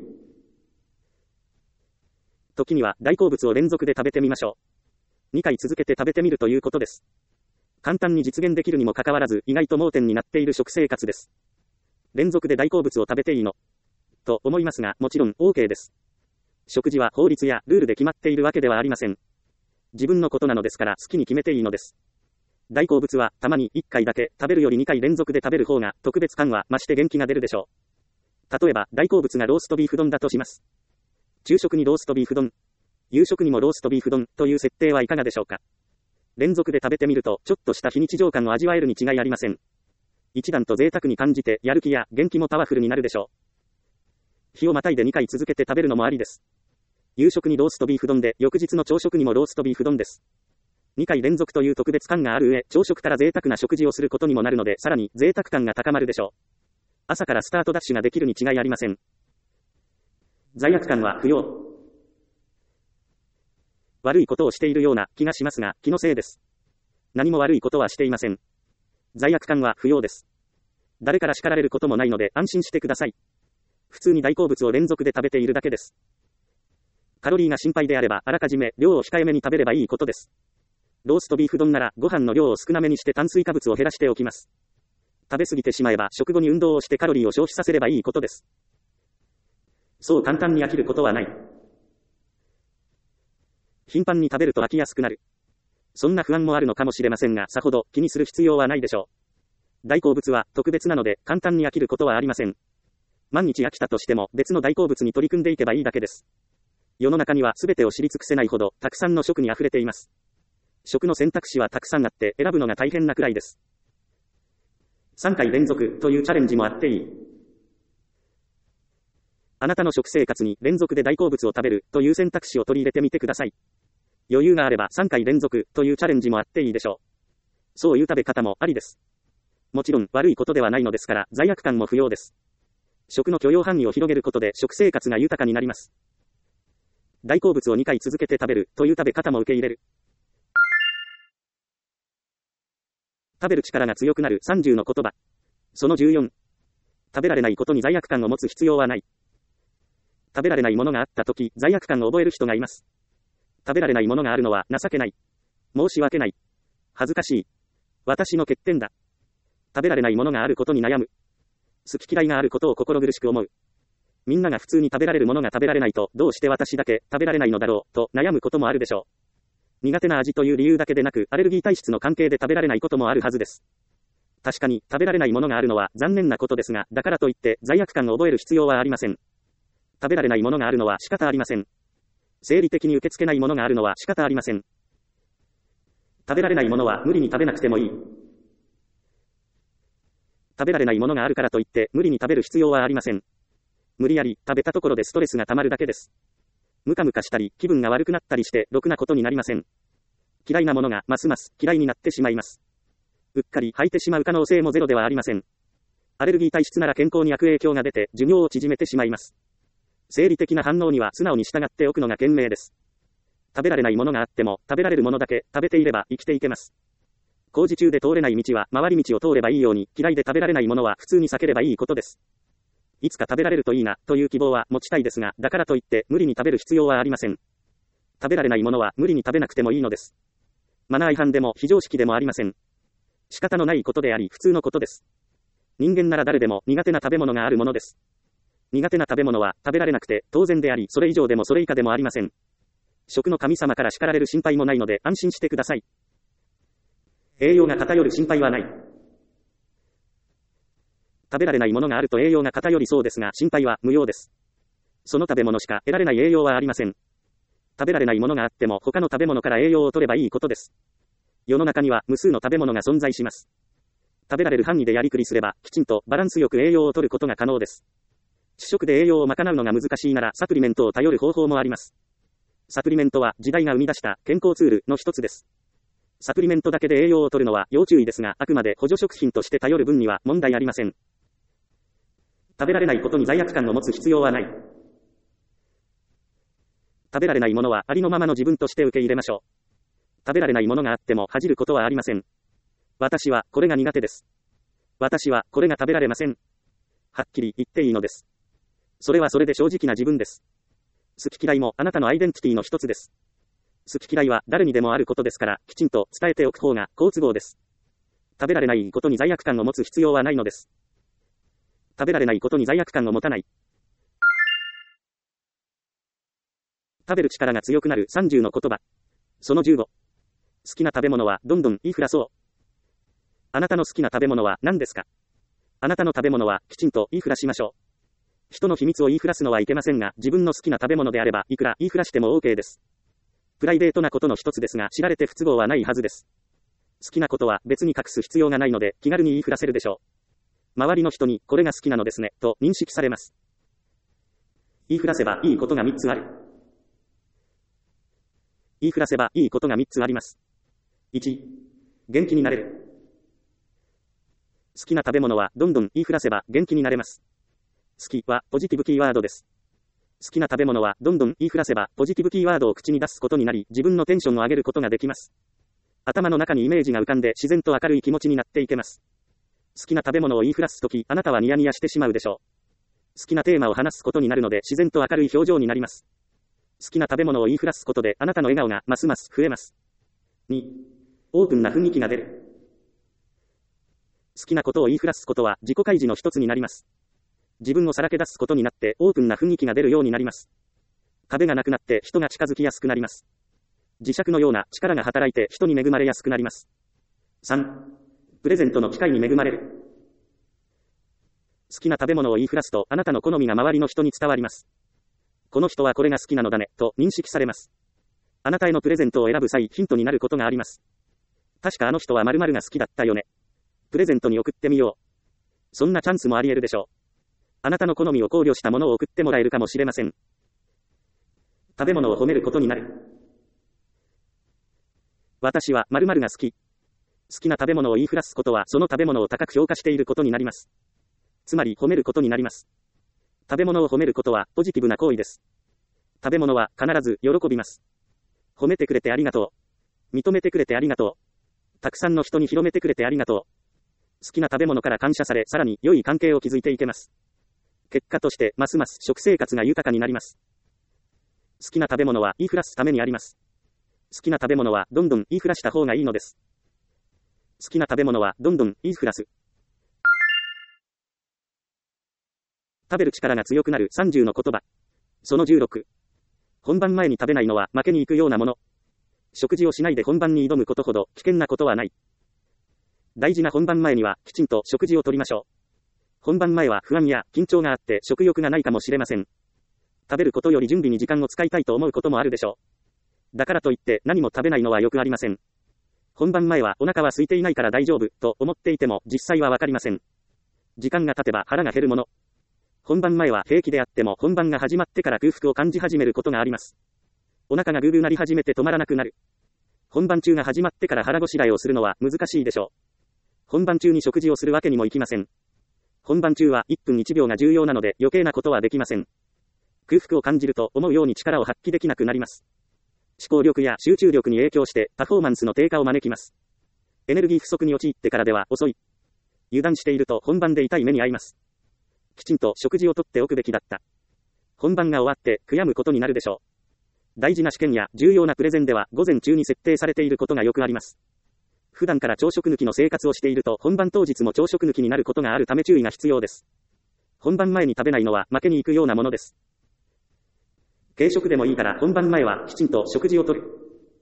時には大好物を連続で食べてみましょう。2回続けて食べてみるということです。簡単に実現できるにもかかわらず意外と盲点になっている食生活です。連続で大好物を食べていいのと思いますが、もちろん OK です。食事は法律やルールで決まっているわけではありません。自分のことなのですから好きに決めていいのです。大好物はたまに1回だけ食べるより2回連続で食べる方が特別感は増して元気が出るでしょう。例えば大好物がローストビーフ丼だとします。昼食にローストビーフ丼、夕食にもローストビーフ丼という設定はいかがでしょうか。連続で食べてみるとちょっとした非日常感を味わえるに違いありません。一段と贅沢に感じてやる気や元気もパワフルになるでしょう。日をまたいで2回続けて食べるのもありです。夕食にローストビーフ丼で翌日の朝食にもローストビーフ丼です。2回連続という特別感がある上、朝食から贅沢な食事をすることにもなるので、さらに贅沢感が高まるでしょう。朝からスタートダッシュができるに違いありません。罪悪感は不要。悪いことをしているような気がしますが、気のせいです。何も悪いことはしていません。罪悪感は不要です。誰から叱られることもないので安心してください。普通に大好物を連続で食べているだけです。カロリーが心配であれば、あらかじめ量を控えめに食べればいいことです。ローストビーフ丼ならご飯の量を少なめにして炭水化物を減らしておきます。食べ過ぎてしまえば食後に運動をしてカロリーを消費させればいいことです。そう簡単に飽きることはない。頻繁に食べると飽きやすくなる。そんな不安もあるのかもしれませんが、さほど気にする必要はないでしょう。大好物は特別なので簡単に飽きることはありません。万日飽きたとしても別の大好物に取り組んでいけばいいだけです。世の中には全てを知り尽くせないほどたくさんの食に溢れています。食の選択肢はたくさんあって選ぶのが大変なくらいです。3回連続というチャレンジもあっていい。あなたの食生活に連続で大好物を食べるという選択肢を取り入れてみてください。余裕があれば3回連続というチャレンジもあっていいでしょう。そういう食べ方もありです。もちろん悪いことではないのですから罪悪感も不要です。食の許容範囲を広げることで食生活が豊かになります。大好物を2回続けて食べるという食べ方も受け入れる。食べる力が強くなる30の言葉。その14。食べられないことに罪悪感を持つ必要はない。食べられないものがあったとき、罪悪感を覚える人がいます。食べられないものがあるのは情けない。申し訳ない。恥ずかしい。私の欠点だ。食べられないものがあることに悩む。好き嫌いがあることを心苦しく思う。みんなが普通に食べられるものが食べられないと、どうして私だけ食べられないのだろう、と悩むこともあるでしょう。苦手な味という理由だけでなく、アレルギー体質の関係で食べられないこともあるはずです。確かに、食べられないものがあるのは残念なことですが、だからといって罪悪感を覚える必要はありません。食べられないものがあるのは仕方ありません。生理的に受け付けないものがあるのは仕方ありません。食べられないものは無理に食べなくてもいい。食べられないものがあるからといって無理に食べる必要はありません。無理やり食べたところでストレスが溜まるだけです。ムカムカしたり気分が悪くなったりしてろくなことになりません。嫌いなものがますます嫌いになってしまいます。うっかり吐いてしまう可能性もゼロではありません。アレルギー体質なら健康に悪影響が出て寿命を縮めてしまいます。生理的な反応には素直に従っておくのが賢明です。食べられないものがあっても食べられるものだけ食べていれば生きていけます。工事中で通れない道は回り道を通ればいいように、嫌いで食べられないものは普通に避ければいいことです。いつか食べられるといいなという希望は持ちたいですが、だからといって無理に食べる必要はありません。食べられないものは無理に食べなくてもいいのです。 マナー違反でも非常識でもありません。仕方のないことであり普通のことです。人間なら誰でも苦手な食べ物があるものです。苦手な食べ物は食べられなくて当然であり、それ以上でもそれ以下でもありません。食の神様から叱られる心配もないので安心してください。栄養が偏る心配はない。食べられないものがあると栄養が偏りそうですが、心配は無用です。その食べ物しか得られない栄養はありません。食べられないものがあっても他の食べ物から栄養を取ればいいことです。世の中には無数の食べ物が存在します。食べられる範囲でやりくりすれば、きちんとバランスよく栄養を取ることが可能です。主食で栄養を賄うのが難しいならサプリメントを頼る方法もあります。サプリメントは時代が生み出した健康ツールの一つです。サプリメントだけで栄養を取るのは要注意ですが、あくまで補助食品として頼る分には問題ありません。食べられないことに罪悪感を持つ必要はない。食べられないものはありのままの自分として受け入れましょう。食べられないものがあっても恥じることはありません。私はこれが苦手です。私はこれが食べられません。はっきり言っていいのです。それはそれで正直な自分です。好き嫌いもあなたのアイデンティティの一つです。好き嫌いは誰にでもあることですから、きちんと伝えておく方が好都合です。食べられないことに罪悪感を持つ必要はないのです。食べられないことに罪悪感を持たない。食べる力が強くなる30の言葉。その15。好きな食べ物はどんどん言いふらそう。あなたの好きな食べ物は何ですか？あなたの食べ物はきちんと言いふらしましょう。人の秘密を言いふらすのはいけませんが、自分の好きな食べ物であればいくら言いふらしても OK です。プライベートなことの一つですが、知られて不都合はないはずです。好きなことは別に隠す必要がないので気軽に言いふらせるでしょう。周りの人にこれが好きなのですねと認識されます。言いふらせばいいことが3つある。言いふらせばいいことが3つあります。1、元気になれる。好きな食べ物はどんどん言いふらせば元気になれます。好きはポジティブキーワードです。好きな食べ物はどんどん言いふらせばポジティブキーワードを口に出すことになり、自分のテンションを上げることができます。頭の中にイメージが浮かんで自然と明るい気持ちになっていけます。好きな食べ物を言いふらすとき、あなたはニヤニヤしてしまうでしょう。好きなテーマを話すことになるので自然と明るい表情になります。好きな食べ物を言いふらすことであなたの笑顔がますます増えます。2、オープンな雰囲気が出る。好きなことを言いふらすことは自己開示の一つになります。自分をさらけ出すことになってオープンな雰囲気が出るようになります。壁がなくなって人が近づきやすくなります。磁石のような力が働いて人に恵まれやすくなります。3、プレゼントの機会に恵まれる。好きな食べ物を言いふらすとあなたの好みが周りの人に伝わります。この人はこれが好きなのだねと認識されます。あなたへのプレゼントを選ぶ際ヒントになることがあります。確かあの人は〇〇が好きだったよね。プレゼントに送ってみよう。そんなチャンスもあり得るでしょう。あなたの好みを考慮したものを送ってもらえるかもしれません。食べ物を褒めることになる。私は〇〇が好き。好きな食べ物を言いふらすことはその食べ物を高く評価していることになります。つまり褒めることになります。食べ物を褒めることはポジティブな行為です。食べ物は必ず喜びます。褒めてくれてありがとう。認めてくれてありがとう。たくさんの人に広めてくれてありがとう。好きな食べ物から感謝され、さらに良い関係を築いていけます。結果として、ますます食生活が豊かになります。好きな食べ物は言いふらすためにあります。好きな食べ物はどんどん言いふらした方がいいのです。好きな食べ物はどんどん言いふらす。食べる力が強くなる30の言葉。その16。本番前に食べないのは負けに行くようなもの。食事をしないで本番に挑むことほど危険なことはない。大事な本番前にはきちんと食事をとりましょう。本番前は不安や緊張があって食欲がないかもしれません。食べることより準備に時間を使いたいと思うこともあるでしょう。だからといって何も食べないのはよくありません。本番前はお腹は空いていないから大丈夫と思っていても実際はわかりません。時間が経てば腹が減るもの。本番前は平気であっても本番が始まってから空腹を感じ始めることがあります。お腹がグーグー鳴り始めて止まらなくなる。本番中が始まってから腹ごしらえをするのは難しいでしょう。本番中に食事をするわけにもいきません。本番中は1分1秒が重要なので余計なことはできません。空腹を感じると思うように力を発揮できなくなります。思考力や集中力に影響してパフォーマンスの低下を招きます。エネルギー不足に陥ってからでは遅い。油断していると本番で痛い目に遭います。きちんと食事をとっておくべきだった。本番が終わって悔やむことになるでしょう。 大事な試験や重要なプレゼンでは午前中に設定されていることがよくあります。普段から朝食抜きの生活をしていると本番当日も朝食抜きになることがあるため注意が必要です。本番前に食べないのは負けに行くようなものです。軽食でもいいから本番前はきちんと食事をとる。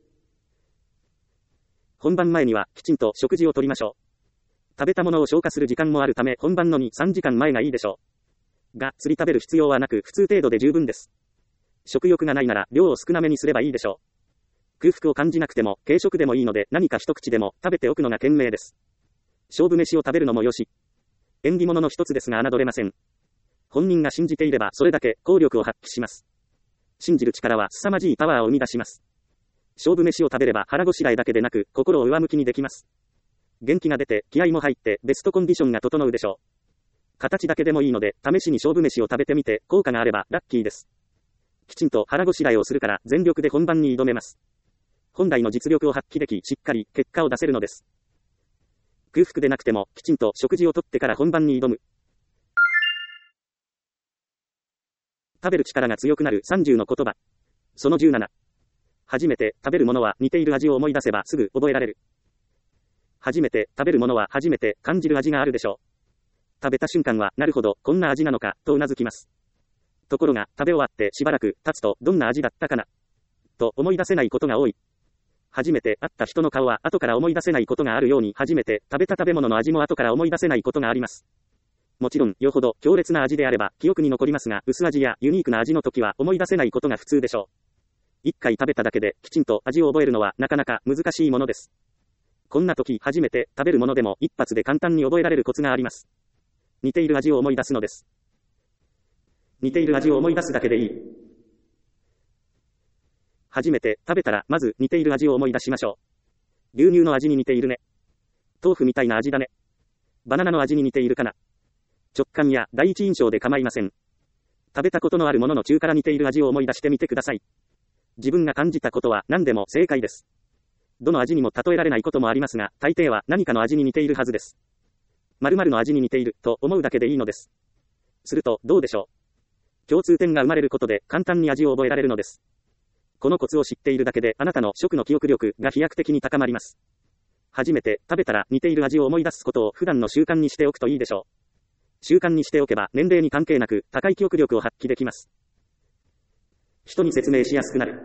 本番前にはきちんと食事をとりましょう。食べたものを消化する時間もあるため本番の2、3時間前がいいでしょう。が、釣り食べる必要はなく普通程度で十分です。食欲がないなら量を少なめにすればいいでしょう。空腹を感じなくても軽食でもいいので何か一口でも食べておくのが賢明です。勝負飯を食べるのもよし。縁起物の一つですが侮れません。本人が信じていればそれだけ効力を発揮します。信じる力は凄まじいパワーを生み出します。勝負飯を食べれば腹ごしらえだけでなく心を上向きにできます。元気が出て気合も入ってベストコンディションが整うでしょう。形だけでもいいので試しに勝負飯を食べてみて効果があればラッキーです。きちんと腹ごしらえをするから全力で本番に挑めます。本来の実力を発揮できしっかり結果を出せるのです。空腹でなくてもきちんと食事をとってから本番に挑む。食べる力が強くなる30の言葉。その17。初めて食べるものは似ている味を思い出せばすぐ覚えられる。初めて食べるものは初めて感じる味があるでしょう。食べた瞬間はなるほどこんな味なのかとうなずきます。ところが食べ終わってしばらく経つとどんな味だったかなと思い出せないことが多い。初めて会った人の顔は後から思い出せないことがあるように初めて食べた食べ物の味も後から思い出せないことがあります。もちろんよほど強烈な味であれば記憶に残りますが薄味やユニークな味の時は思い出せないことが普通でしょう。一回食べただけできちんと味を覚えるのはなかなか難しいものです。こんな時初めて食べるものでも一発で簡単に覚えられるコツがあります。似ている味を思い出すのです。似ている味を思い出すだけでいい。初めて食べたらまず似ている味を思い出しましょう。牛乳の味に似ているね。豆腐みたいな味だね。バナナの味に似ているかな。直感や第一印象で構いません。食べたことのあるものの中から似ている味を思い出してみてください。自分が感じたことは何でも正解です。どの味にも例えられないこともありますが、大抵は何かの味に似ているはずです。〇〇の味に似ていると思うだけでいいのです。するとどうでしょう。共通点が生まれることで簡単に味を覚えられるのです。このコツを知っているだけであなたの食の記憶力が飛躍的に高まります。初めて食べたら似ている味を思い出すことを普段の習慣にしておくといいでしょう。習慣にしておけば年齢に関係なく高い記憶力を発揮できます。人に説明しやすくなる。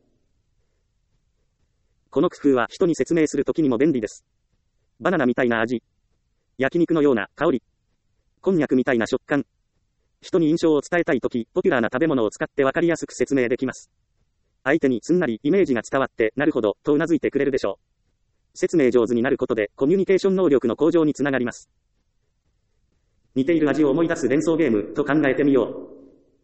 この工夫は人に説明するときにも便利です。バナナみたいな味。焼肉のような香り。こんにゃくみたいな食感。人に印象を伝えたいとき、ポピュラーな食べ物を使ってわかりやすく説明できます。相手にすんなりイメージが伝わって、なるほど、とうなずいてくれるでしょう。説明上手になることで、コミュニケーション能力の向上につながります。似ている味を思い出す連想ゲームと考えてみよう。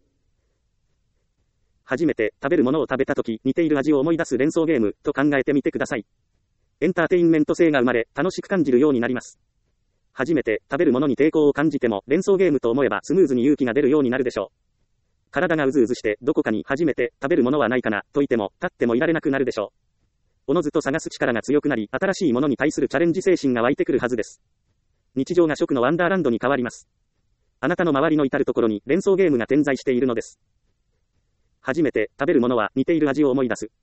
初めて食べるものを食べたとき、似ている味を思い出す連想ゲームと考えてみてください。エンターテインメント性が生まれ、楽しく感じるようになります。初めて食べるものに抵抗を感じても、連想ゲームと思えばスムーズに勇気が出るようになるでしょう。体がうずうずして、どこかに初めて食べるものはないかな、といても、立ってもいられなくなるでしょう。おのずと探す力が強くなり、新しいものに対するチャレンジ精神が湧いてくるはずです。日常が食のワンダーランドに変わります。あなたの周りの至るところに連想ゲームが点在しているのです。初めて食べるものは似ている味を思い出す。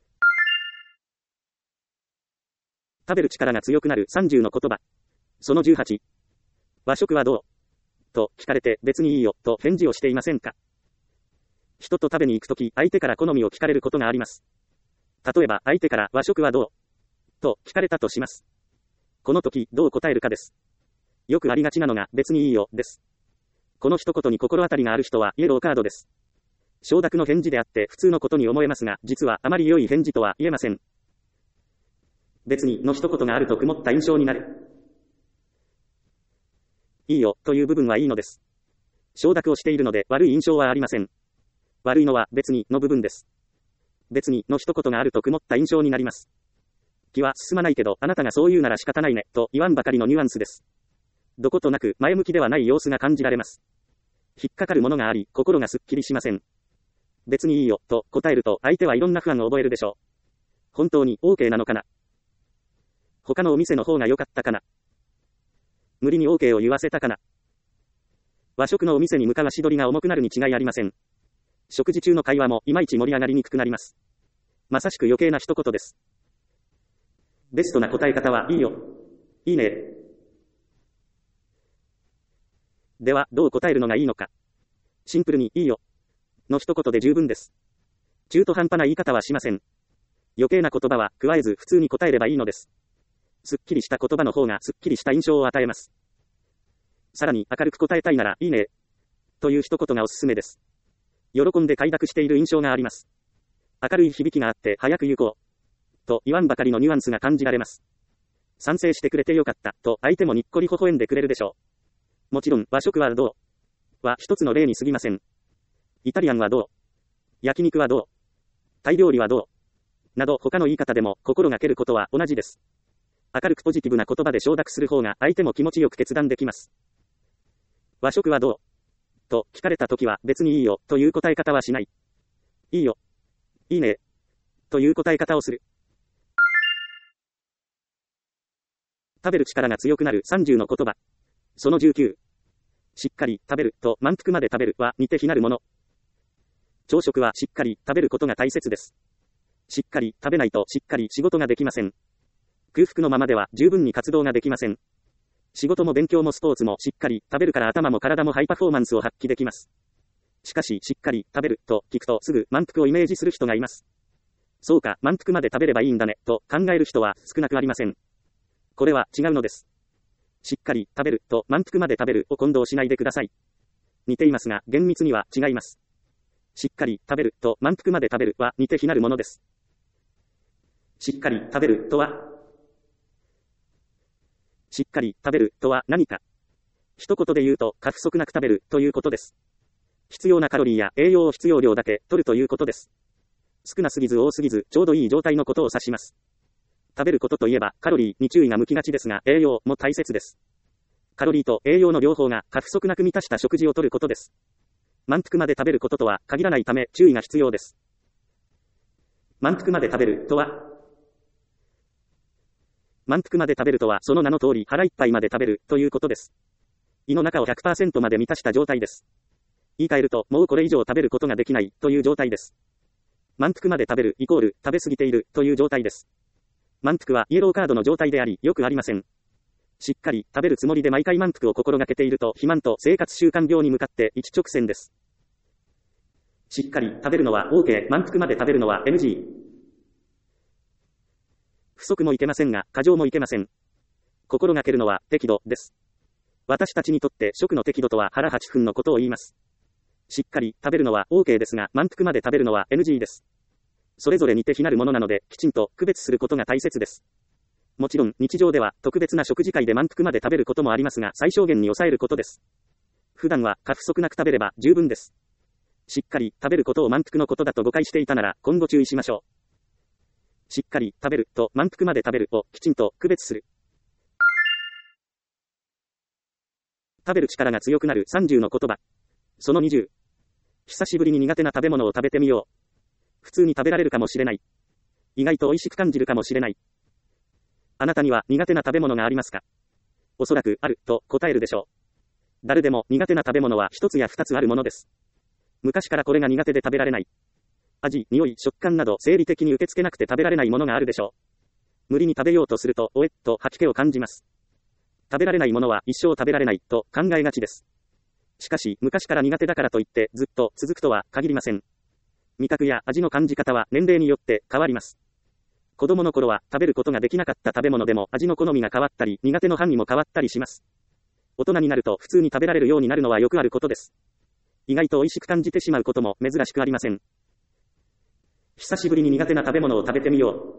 食べる力が強くなる30の言葉。その18。和食はどうと聞かれて別にいいよと返事をしていませんか。人と食べに行くとき相手から好みを聞かれることがあります。例えば相手から和食はどうと聞かれたとします。この時どう答えるかです。よくありがちなのが別にいいよです。この一言に心当たりがある人はイエローカードです。承諾の返事であって普通のことに思えますが、実はあまり良い返事とは言えません。別にの一言があると曇った印象になる。いいよという部分はいいのです。承諾をしているので悪い印象はありません。悪いのは別にの部分です。別にの一言があると曇った印象になります。気は進まないけどあなたがそう言うなら仕方ないねと言わんばかりのニュアンスです。どことなく前向きではない様子が感じられます。引っかかるものがあり心がすっきりしません。別にいいよと答えると相手はいろんな不安を覚えるでしょう。本当に OK なのかな。他のお店の方が良かったかな。無理に OK を言わせたかな。和食のお店に向かう足取りが重くなるに違いありません。 食事中の会話もいまいち盛り上がりにくくなります。まさしく余計な一言です。ベストな答え方は、いいよ。いいね。では、どう答えるのがいいのか。シンプルに、いいよ。の一言で十分です。中途半端な言い方はしません。余計な言葉は加えず普通に答えればいいのです。すっきりした言葉の方がすっきりした印象を与えます。さらに明るく答えたいなら、いいね。という一言がおすすめです。喜んで快諾している印象があります。明るい響きがあって早く行こう。と言わんばかりのニュアンスが感じられます。賛成してくれてよかった。と相手もにっこり微笑んでくれるでしょう。もちろん和食はどうは一つの例に過ぎません。イタリアンはどう焼肉はどうタイ料理はどうなど他の言い方でも心がけることは同じです。明るくポジティブな言葉で承諾する方が相手も気持ちよく決断できます。和食はどうと聞かれたときは別にいいよという答え方はしない。いいよ。いいね。という答え方をする。食べる力が強くなる30の言葉。その19。しっかり食べると満腹まで食べるは似て非なるもの。朝食はしっかり食べることが大切です。しっかり食べないとしっかり仕事ができません。空腹のままでは十分に活動ができません。仕事も勉強もスポーツもしっかり食べるから頭も体もハイパフォーマンスを発揮できます。しかししっかり食べると聞くとすぐ満腹をイメージする人がいます。そうか、満腹まで食べればいいんだねと考える人は少なくありません。これは違うのです。しっかり食べると満腹まで食べるを混同しないでください。似ていますが厳密には違います。しっかり食べると満腹まで食べるは似て非なるものです。しっかり食べるとはしっかり食べるとは何か。一言で言うと過不足なく食べるということです。必要なカロリーや栄養を必要量だけ取るということです。少なすぎず多すぎずちょうどいい状態のことを指します。食べることといえばカロリーに注意が向きがちですが栄養も大切です。カロリーと栄養の両方が過不足なく満たした食事をとることです。満腹まで食べることとは限らないため注意が必要です。満腹まで食べるとは満腹まで食べるとはその名の通り腹いっぱいまで食べるということです。胃の中を 100% まで満たした状態です。言い換えるともうこれ以上食べることができないという状態です。満腹まで食べるイコール食べ過ぎているという状態です。満腹はイエローカードの状態でありよくありません。しっかり食べるつもりで毎回満腹を心がけていると肥満と生活習慣病に向かって一直線です。しっかり食べるのは OK、満腹まで食べるのは NG。不足もいけませんが過剰もいけません。心がけるのは適度です。私たちにとって食の適度とは腹8分のことを言います。しっかり食べるのは OK ですが満腹まで食べるのは NG です。それぞれ似て非なるものなのできちんと区別することが大切です。もちろん日常では特別な食事会で満腹まで食べることもありますが最小限に抑えることです。普段は過不足なく食べれば十分です。しっかり食べることを満腹のことだと誤解していたなら今後注意しましょう。しっかり食べると満腹まで食べるをきちんと区別する。食べる力が強くなる30の言葉。その20。久しぶりに苦手な食べ物を食べてみよう。普通に食べられるかもしれない。意外と美味しく感じるかもしれない。あなたには苦手な食べ物がありますか？おそらくあると答えるでしょう。誰でも苦手な食べ物は一つや二つあるものです。昔からこれが苦手で食べられない。味、匂い、食感など生理的に受け付けなくて食べられないものがあるでしょう。無理に食べようとするとおえっと吐き気を感じます。食べられないものは一生食べられないと考えがちです。しかし昔から苦手だからといってずっと続くとは限りません。味覚や味の感じ方は年齢によって変わります。子供の頃は食べることができなかった食べ物でも味の好みが変わったり苦手の範囲も変わったりします。大人になると普通に食べられるようになるのはよくあることです。意外と美味しく感じてしまうことも珍しくありません。久しぶりに苦手な食べ物を食べてみよう。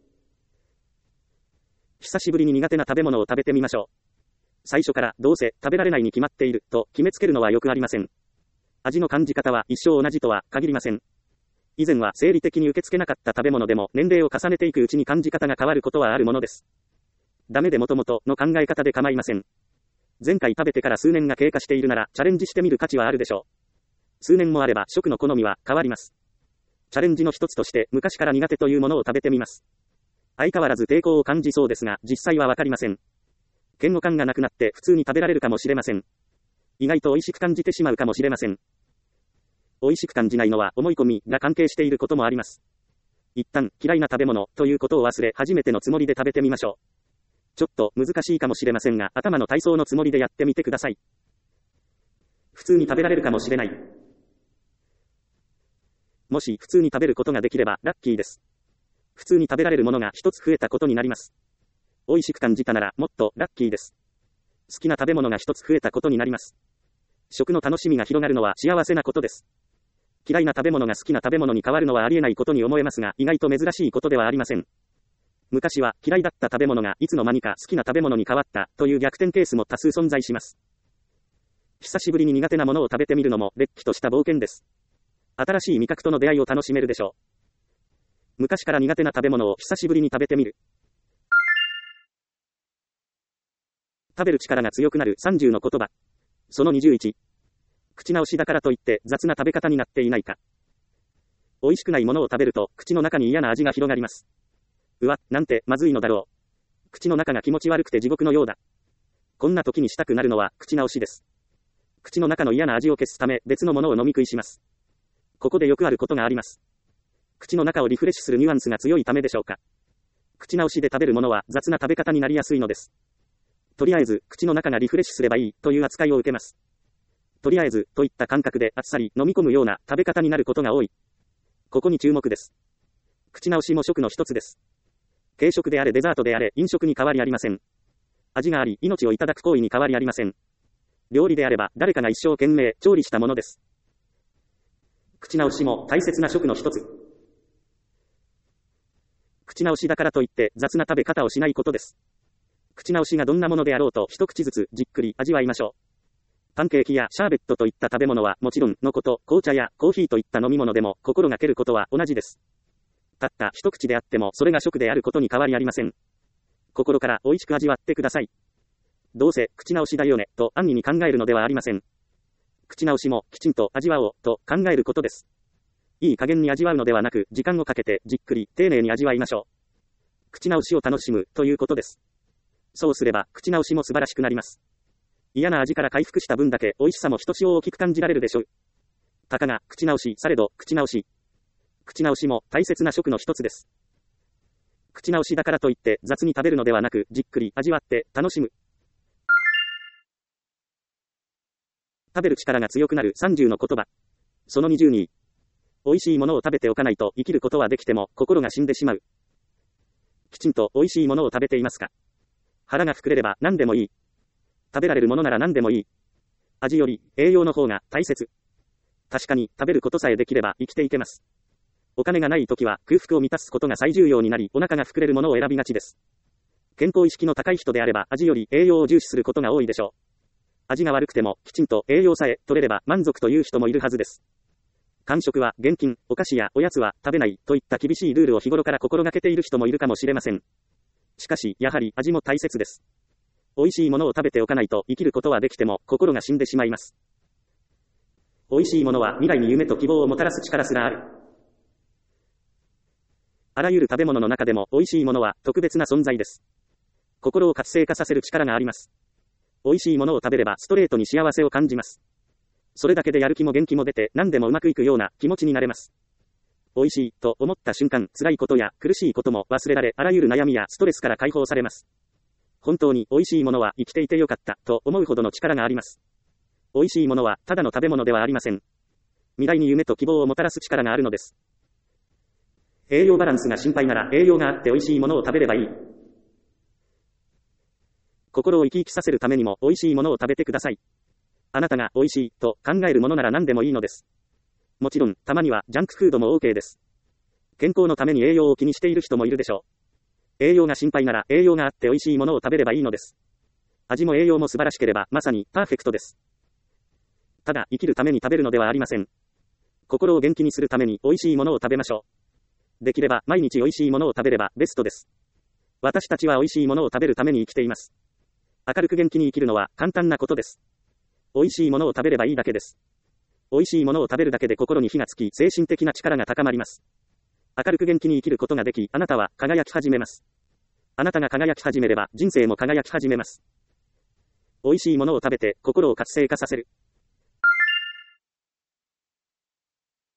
久しぶりに苦手な食べ物を食べてみましょう。最初からどうせ食べられないに決まっていると決めつけるのはよくありません。味の感じ方は一生同じとは限りません。以前は生理的に受け付けなかった食べ物でも年齢を重ねていくうちに感じ方が変わることはあるものです。ダメでもともとの考え方で構いません。前回食べてから数年が経過しているならチャレンジしてみる価値はあるでしょう。数年もあれば食の好みは変わります。チャレンジの一つとして昔から苦手というものを食べてみます。相変わらず抵抗を感じそうですが実際はわかりません。嫌悪感がなくなって普通に食べられるかもしれません。意外と美味しく感じてしまうかもしれません。 美味しく感じないのは思い込みが関係していることもあります。一旦嫌いな食べ物ということを忘れ初めてのつもりで食べてみましょう。ちょっと難しいかもしれませんが、頭の体操のつもりでやってみてください。普通に食べられるかもしれない。もし普通に食べることができればラッキーです。普通に食べられるものが一つ増えたことになります。美味しく感じたならもっとラッキーです。好きな食べ物が一つ増えたことになります。食の楽しみが広がるのは幸せなことです。嫌いな食べ物が好きな食べ物に変わるのはありえないことに思えますが、意外と珍しいことではありません。昔は嫌いだった食べ物がいつの間にか好きな食べ物に変わったという逆転ケースも多数存在します。久しぶりに苦手なものを食べてみるのもれっきとした冒険です。新しい味覚との出会いを楽しめるでしょう。昔から苦手な食べ物を久しぶりに食べてみる。食べる力が強くなる30の言葉。その21。口直しだからといって雑な食べ方になっていないか。美味しくないものを食べると口の中に嫌な味が広がります。うわ、なんてまずいのだろう。口の中が気持ち悪くて地獄のようだ。こんな時にしたくなるのは口直しです。口の中の嫌な味を消すため別のものを飲み食いします。ここでよくあることがあります。口の中をリフレッシュするニュアンスが強いためでしょうか。口直しで食べるものは雑な食べ方になりやすいのです。とりあえず口の中がリフレッシュすればいいという扱いを受けます。とりあえずといった感覚であっさり飲み込むような食べ方になることが多い。ここに注目です。口直しも食の一つです。軽食であれデザートであれ飲食に変わりありません。味があり命をいただく行為に変わりありません。料理であれば誰かが一生懸命調理したものです。口直しも大切な食の一つ。口直しだからといって雑な食べ方をしないことです。口直しがどんなものであろうと一口ずつじっくり味わいましょう。パンケーキやシャーベットといった食べ物はもちろんのこと、紅茶やコーヒーといった飲み物でも心がけることは同じです。たった一口であってもそれが食であることに変わりありません。心から美味しく味わってください。どうせ口直しだよねと安易に考えるのではありません。口直しもきちんと味わおうと考えることです。いい加減に味わうのではなく時間をかけてじっくり丁寧に味わいましょう。口直しを楽しむということです。そうすれば口直しも素晴らしくなります。嫌な味から回復した分だけ美味しさもひとしお大きく感じられるでしょう。たかが口直しされど口直し。口直しも大切な食の一つです。口直しだからといって雑に食べるのではなくじっくり味わって楽しむ。食べる力が強くなる30の言葉。その22。美味しいものを食べておかないと生きることはできても心が死んでしまう。きちんと美味しいものを食べていますか？腹が膨れれば何でもいい。食べられるものなら何でもいい。味より栄養の方が大切。確かに食べることさえできれば生きていけます。お金がないときは空腹を満たすことが最重要になりお腹が膨れるものを選びがちです。健康意識の高い人であれば味より栄養を重視することが多いでしょう。味が悪くてもきちんと栄養さえ取れれば満足という人もいるはずです。間食は現金、お菓子やおやつは食べないといった厳しいルールを日頃から心がけている人もいるかもしれません。しかしやはり味も大切です。美味しいものを食べておかないと生きることはできても心が死んでしまいます。美味しいものは未来に夢と希望をもたらす力すらある。あらゆる食べ物の中でも美味しいものは特別な存在です。心を活性化させる力があります。美味しいものを食べればストレートに幸せを感じます。それだけでやる気も元気も出て何でもうまくいくような気持ちになれます。美味しいと思った瞬間、辛いことや苦しいことも忘れられ、あらゆる悩みやストレスから解放されます。本当に美味しいものは生きていてよかったと思うほどの力があります。美味しいものはただの食べ物ではありません。未来に夢と希望をもたらす力があるのです。栄養バランスが心配なら栄養があって美味しいものを食べればいい。心を生き生きさせるためにも美味しいものを食べてください。あなたが美味しいと考えるものなら何でもいいのです。もちろんたまにはジャンクフードも OK です。健康のために栄養を気にしている人もいるでしょう。栄養が心配なら栄養があって美味しいものを食べればいいのです。味も栄養も素晴らしければまさにパーフェクトです。ただ生きるために食べるのではありません。心を元気にするために美味しいものを食べましょう。できれば毎日美味しいものを食べればベストです。私たちは美味しいものを食べるために生きています。明るく元気に生きるのは簡単なことです。美味しいものを食べればいいだけです。美味しいものを食べるだけで心に火がつき精神的な力が高まります。明るく元気に生きることができ、あなたは輝き始めます。あなたが輝き始めれば人生も輝き始めます。美味しいものを食べて心を活性化させる。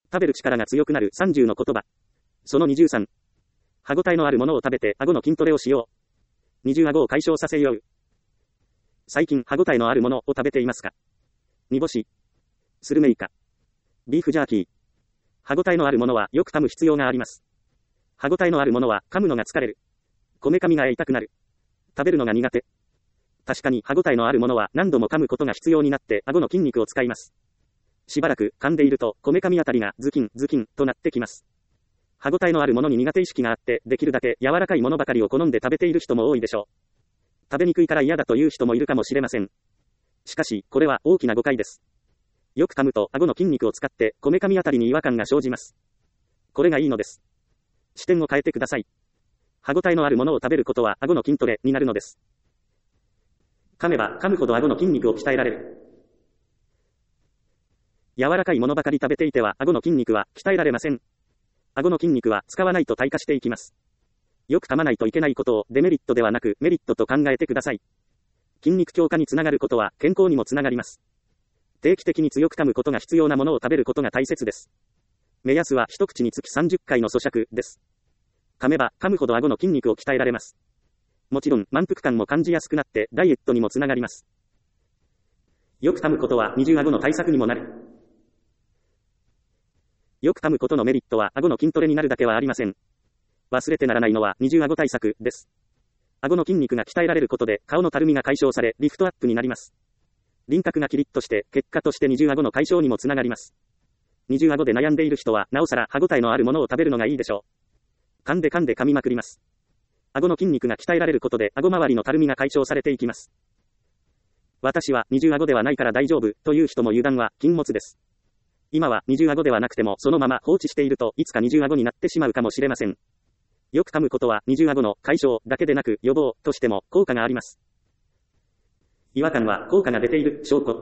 食べる力が強くなる30の言葉。その23。歯ごたえのあるものを食べて顎の筋トレをしよう。20顎を解消させよう。最近歯ごたえのあるものを食べていますか？煮干し、スルメイカ、ビーフジャーキー。歯ごたえのあるものはよく噛む必要があります。歯ごたえのあるものは噛むのが疲れる。こめかみが痛くなる。食べるのが苦手。確かに歯ごたえのあるものは何度も噛むことが必要になって顎の筋肉を使います。しばらく噛んでいるとこめかみあたりがズキンズキンとなってきます。歯ごたえのあるものに苦手意識があってできるだけ柔らかいものばかりを好んで食べている人も多いでしょう。食べにくいから嫌だという人もいるかもしれません。しかしこれは大きな誤解です。よく噛むと顎の筋肉を使ってこめかみあたりに違和感が生じます。これがいいのです。視点を変えてください。歯ごたえのあるものを食べることは顎の筋トレになるのです。噛めば噛むほど顎の筋肉を鍛えられる。柔らかいものばかり食べていては顎の筋肉は鍛えられません。顎の筋肉は使わないと退化していきます。よく噛まないといけないことをデメリットではなくメリットと考えてください。筋肉強化につながることは健康にもつながります。定期的に強く噛むことが必要なものを食べることが大切です。目安は一口につき30回の咀嚼です。噛めば噛むほど顎の筋肉を鍛えられます。もちろん満腹感も感じやすくなってダイエットにもつながります。よく噛むことは二重顎の対策にもなる。よく噛むことのメリットは顎の筋トレになるだけはありません。忘れてならないのは二重顎対策です。顎の筋肉が鍛えられることで顔のたるみが解消されリフトアップになります。輪郭がキリッとして結果として二重顎の解消にもつながります。二重顎で悩んでいる人はなおさら歯ごたえのあるものを食べるのがいいでしょう。噛んで噛みまくります。顎の筋肉が鍛えられることで顎周りのたるみが解消されていきます。私は二重顎ではないから大丈夫という人も油断は禁物です。今は二重顎ではなくてもそのまま放置しているといつか二重顎になってしまうかもしれません。よく噛むことは二重顎の解消だけでなく予防としても効果があります。違和感は効果が出ている証拠。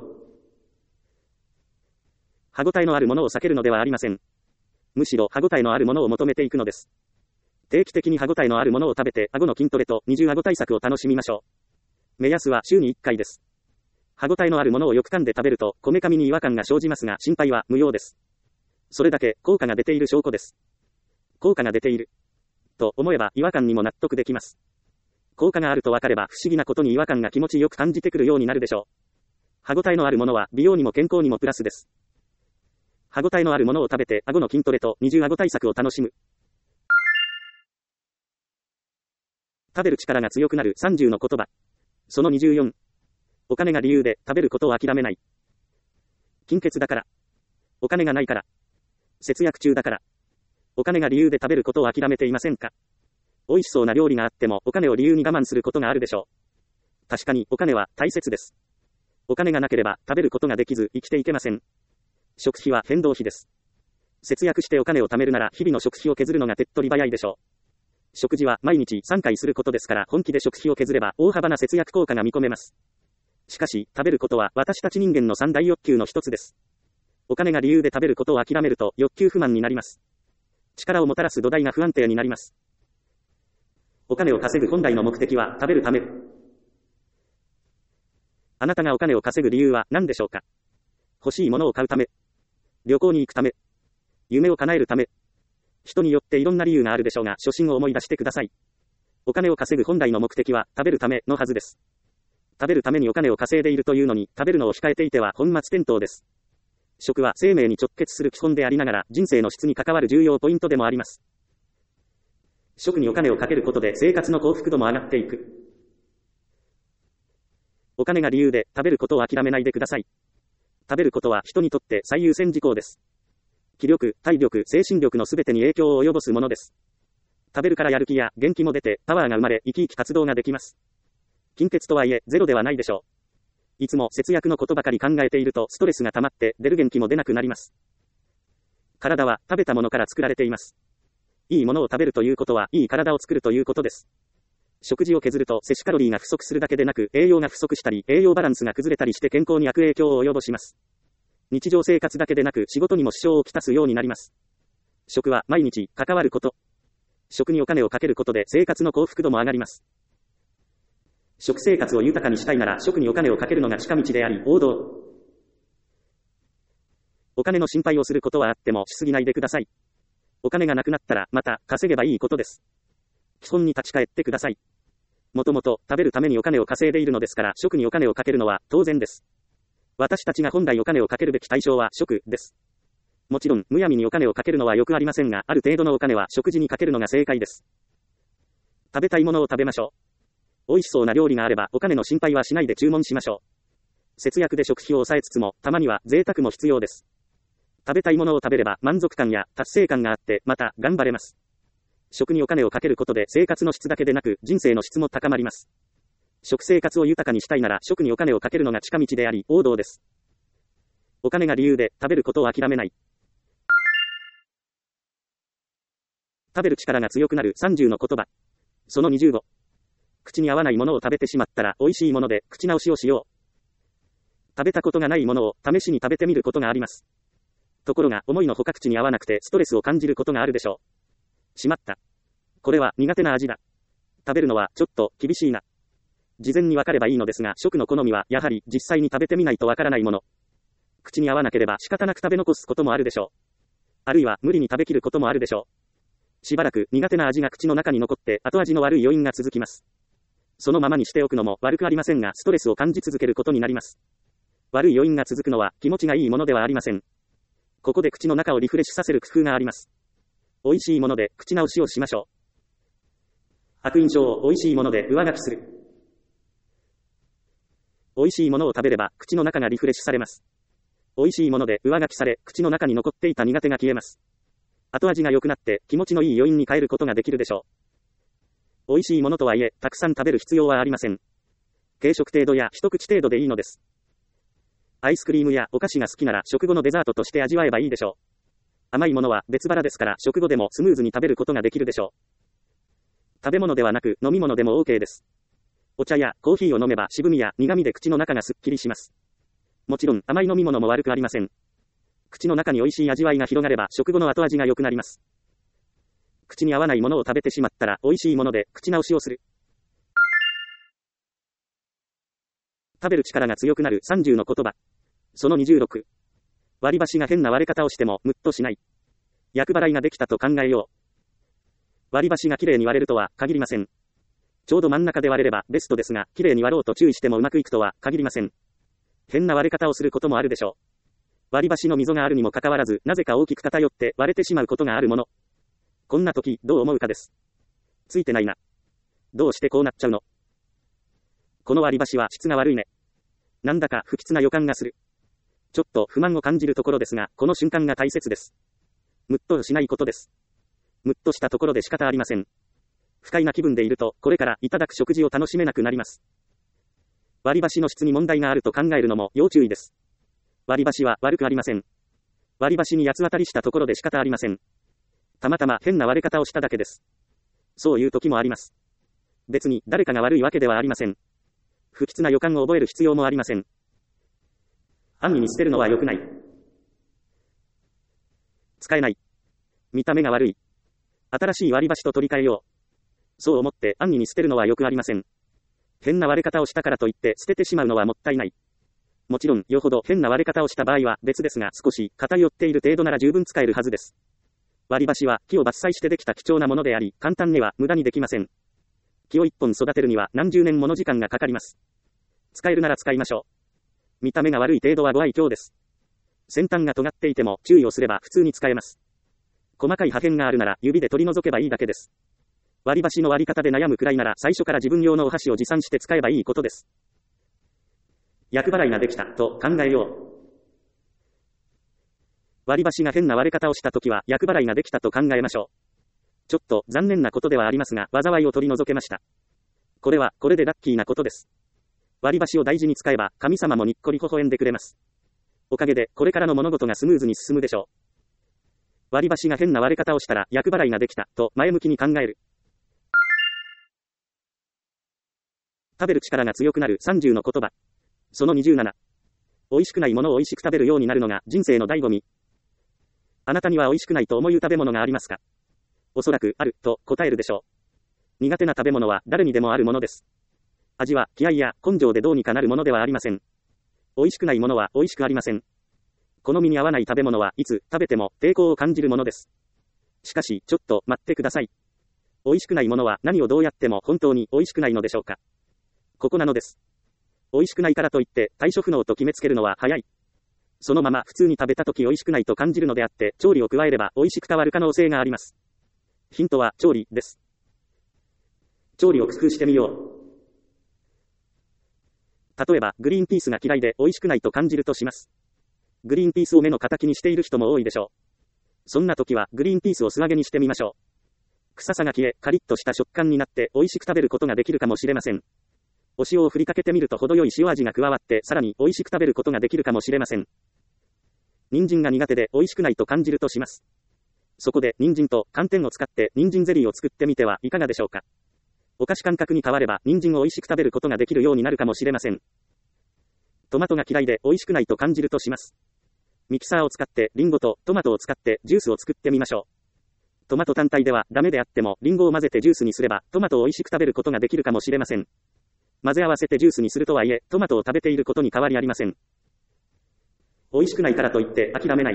歯ごたえのあるものを避けるのではありません。むしろ歯ごたえのあるものを求めていくのです。定期的に歯ごたえのあるものを食べて顎の筋トレと二重顎対策を楽しみましょう。目安は週に1回です。歯ごたえのあるものをよく噛んで食べるとこめかみに違和感が生じますが心配は無用です。それだけ効果が出ている証拠です。効果が出ていると思えば違和感にも納得できます。効果があると分かれば不思議なことに違和感が気持ちよく感じてくるようになるでしょう。歯ごたえのあるものは美容にも健康にもプラスです。歯ごたえのあるものを食べて顎の筋トレと二重顎対策を楽しむ。食べる力が強くなる30の言葉。その24。お金が理由で食べることを諦めない。金欠だから。お金がないから。節約中だから。お金が理由で食べることを諦めていませんか？美味しそうな料理があってもお金を理由に我慢することがあるでしょう。確かにお金は大切です。お金がなければ食べることができず生きていけません。食費は変動費です。節約してお金を貯めるなら日々の食費を削るのが手っ取り早いでしょう。食事は毎日3回することですから本気で食費を削れば大幅な節約効果が見込めます。しかし食べることは私たち人間の三大欲求の一つです。お金が理由で食べることを諦めると欲求不満になります。力をもたらす土台が不安定になります。お金を稼ぐ本来の目的は食べるため。あなたがお金を稼ぐ理由は何でしょうか？欲しいものを買うため。旅行に行くため。夢を叶えるため。人によっていろんな理由があるでしょうが、初心を思い出してください。お金を稼ぐ本来の目的は食べるためのはずです。食べるためにお金を稼いでいるというのに、食べるのを控えていては本末転倒です。食は生命に直結する基本でありながら、人生の質に関わる重要ポイントでもあります。食にお金をかけることで生活の幸福度も上がっていく。お金が理由で食べることを諦めないでください。食べることは人にとって最優先事項です。気力、体力、精神力のすべてに影響を及ぼすものです。食べるからやる気や元気も出てパワーが生まれ生き生き活動ができます。金欠とはいえゼロではないでしょう。いつも節約のことばかり考えているとストレスが溜まって出る元気も出なくなります。体は食べたものから作られています。いいものを食べるということはいい体を作るということです。食事を削ると摂取カロリーが不足するだけでなく栄養が不足したり栄養バランスが崩れたりして健康に悪影響を及ぼします。日常生活だけでなく仕事にも支障をきたすようになります。食は毎日関わること。食にお金をかけることで生活の幸福度も上がります。食生活を豊かにしたいなら食にお金をかけるのが近道であり王道。 お金の心配をすることはあってもしすぎないでください。お金がなくなったらまた稼げばいいことです。基本に立ち返ってください。もともと食べるためにお金を稼いでいるのですから、食にお金をかけるのは当然です。私たちが本来お金をかけるべき対象は食です。もちろん、むやみにお金をかけるのはよくありませんが、ある程度のお金は食事にかけるのが正解です。食べたいものを食べましょう。美味しそうな料理があれば、お金の心配はしないで注文しましょう。節約で食費を抑えつつも、たまには贅沢も必要です。食べたいものを食べれば満足感や達成感があって、また頑張れます。食にお金をかけることで生活の質だけでなく人生の質も高まります。食生活を豊かにしたいなら食にお金をかけるのが近道であり王道です。お金が理由で食べることを諦めない。食べる力が強くなる30の言葉。その25。口に合わないものを食べてしまったら美味しいもので口直しをしよう。食べたことがないものを試しに食べてみることがあります。ところが思いのほか口に合わなくてストレスを感じることがあるでしょう。しまった。これは苦手な味だ。食べるのはちょっと厳しいな。事前に分かればいいのですが、食の好みはやはり実際に食べてみないとわからないもの。口に合わなければ仕方なく食べ残すこともあるでしょう。あるいは無理に食べきることもあるでしょう。しばらく苦手な味が口の中に残って後味の悪い余韻が続きます。そのままにしておくのも悪くありませんが、ストレスを感じ続けることになります。悪い余韻が続くのは気持ちがいいものではありません。ここで口の中をリフレッシュさせる工夫があります。美味しいもので口直しをしましょう。悪印象を美味しいもので上書きする。美味しいものを食べれば口の中がリフレッシュされます。美味しいもので上書きされ、口の中に残っていた苦手が消えます。後味が良くなって気持ちのいい余韻に変えることができるでしょう。美味しいものとはいえ、たくさん食べる必要はありません。軽食程度や一口程度でいいのです。アイスクリームやお菓子が好きなら食後のデザートとして味わえばいいでしょう。甘いものは別腹ですから食後でもスムーズに食べることができるでしょう。食べ物ではなく飲み物でも OK です。お茶やコーヒーを飲めば渋みや苦みで口の中がすっきりします。もちろん甘い飲み物も悪くありません。口の中に美味しい味わいが広がれば食後の後味が良くなります。口に合わないものを食べてしまったら美味しいもので口直しをする。食べる力が強くなる30の言葉。その26。割り箸が変な割れ方をしてもムッとしない。厄払いができたと考えよう。割り箸がきれいに割れるとは限りません。ちょうど真ん中で割れればベストですが、きれいに割ろうと注意してもうまくいくとは限りません。変な割れ方をすることもあるでしょう。割り箸の溝があるにもかかわらず、なぜか大きく偏って割れてしまうことがあるもの。こんな時、どう思うかです。ついてないな。どうしてこうなっちゃうの？この割り箸は質が悪いね。なんだか不吉な予感がする。ちょっと不満を感じるところですが、この瞬間が大切です。ムッとしないことです。ムッとしたところで仕方ありません。不快な気分でいると、これからいただく食事を楽しめなくなります。割り箸の質に問題があると考えるのも要注意です。割り箸は悪くありません。割り箸に八つ当たりしたところで仕方ありません。たまたま変な割れ方をしただけです。そういう時もあります。別に誰かが悪いわけではありません。不吉な予感を覚える必要もありません。安易に捨てるのは良くない。使えない。見た目が悪い。新しい割り箸と取り替えよう。そう思って安易に捨てるのは良くありません。変な割れ方をしたからといって捨ててしまうのはもったいない。もちろん、よほど変な割れ方をした場合は別ですが、少し偏っている程度なら十分使えるはずです。割り箸は木を伐採してできた貴重なものであり、簡単には無駄にできません。木を一本育てるには何十年もの時間がかかります。使えるなら使いましょう。見た目が悪い程度はご愛嬌です。先端が尖っていても注意をすれば普通に使えます。細かい破片があるなら指で取り除けばいいだけです。割り箸の割り方で悩むくらいなら最初から自分用のお箸を持参して使えばいいことです。厄払いができたと考えよう。割り箸が変な割れ方をしたときは厄払いができたと考えましょう。ちょっと残念なことではありますが、災いを取り除けました。これはこれでラッキーなことです。割り箸を大事に使えば神様もにっこり微笑んでくれます。おかげでこれからの物事がスムーズに進むでしょう。割り箸が変な割れ方をしたら厄払いができたと前向きに考える。食べる力が強くなる30の言葉。その27。美味しくないものを美味しく食べるようになるのが人生の醍醐味。あなたには美味しくないと思う食べ物がありますか？おそらくあると答えるでしょう。苦手な食べ物は誰にでもあるものです。味は気合や根性でどうにかなるものではありません。美味しくないものは美味しくありません。 好みに合わない食べ物はいつ食べても抵抗を感じるものです。しかし、ちょっと待ってください。美味しくないものは何をどうやっても本当に美味しくないのでしょうか。ここなのです。美味しくないからといって対処不能と決めつけるのは早い。そのまま普通に食べたとき美味しくないと感じるのであって、調理を加えれば美味しく変わる可能性があります。ヒントは調理です。調理を工夫してみよう。例えば、グリーンピースが嫌いで美味しくないと感じるとします。グリーンピースを目の敵にしている人も多いでしょう。そんな時はグリーンピースを素揚げにしてみましょう。臭さが消え、カリッとした食感になって美味しく食べることができるかもしれません。お塩を振りかけてみると程よい塩味が加わってさらに美味しく食べることができるかもしれません。人参が苦手で美味しくないと感じるとします。そこで人参と寒天を使って人参ゼリーを作ってみてはいかがでしょうか。お菓子感覚に変われば人参を美味しく食べることができるようになるかもしれません。トマトが嫌いで美味しくないと感じるとします。ミキサーを使ってリンゴとトマトを使ってジュースを作ってみましょう。トマト単体ではダメであってもリンゴを混ぜてジュースにすればトマトを美味しく食べることができるかもしれません。混ぜ合わせてジュースにするとはいえトマトを食べていることに変わりありません。美味しくないからといって諦めない。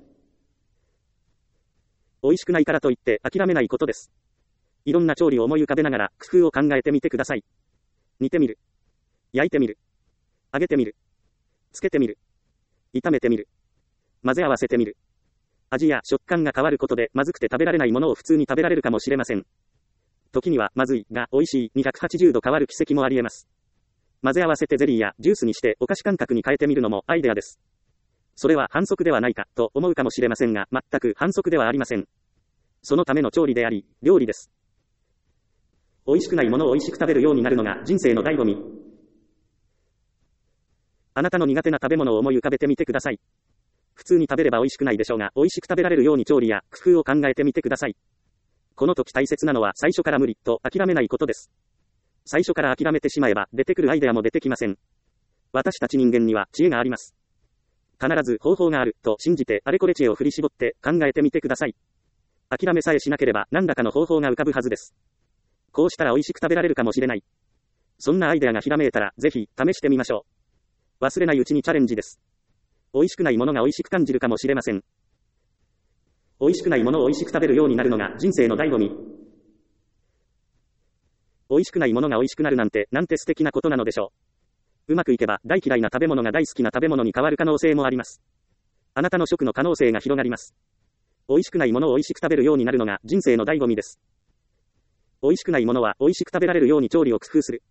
美味しくないからといって諦めないことです。いろんな調理を思い浮かべながら工夫を考えてみてください。煮てみる。焼いてみる。揚げてみる。つけてみる。炒めてみる。混ぜ合わせてみる。味や食感が変わることでまずくて食べられないものを普通に食べられるかもしれません。時にはまずいが美味しい280度変わる奇跡もあり得ます。混ぜ合わせてゼリーやジュースにしてお菓子感覚に変えてみるのもアイデアです。それは反則ではないかと思うかもしれませんが全く反則ではありません。そのための調理であり、料理です。美味しくないものを美味しく食べるようになるのが人生の醍醐味。あなたの苦手な食べ物を思い浮かべてみてください。普通に食べれば美味しくないでしょうが、美味しく食べられるように調理や工夫を考えてみてください。この時大切なのは最初から無理と諦めないことです。最初から諦めてしまえば出てくるアイデアも出てきません。私たち人間には知恵があります。必ず方法があると信じてあれこれ知恵を振り絞って考えてみてください。諦めさえしなければ何らかの方法が浮かぶはずです。こうしたら美味しく食べられるかもしれない。そんなアイデアがひらめいたらぜひ試してみましょう。忘れないうちにチャレンジです。美味しくないものが美味しく感じるかもしれません。美味しくないものを美味しく食べるようになるのが人生の醍醐味。美味しくないものが美味しくなるなんて素敵なことなのでしょう。うまくいけば大嫌いな食べ物が大好きな食べ物に変わる可能性もあります。あなたの食の可能性が広がります。美味しくないものを美味しく食べるようになるのが人生の醍醐味です。美味しくないものは美味しく食べられるように調理を工夫する。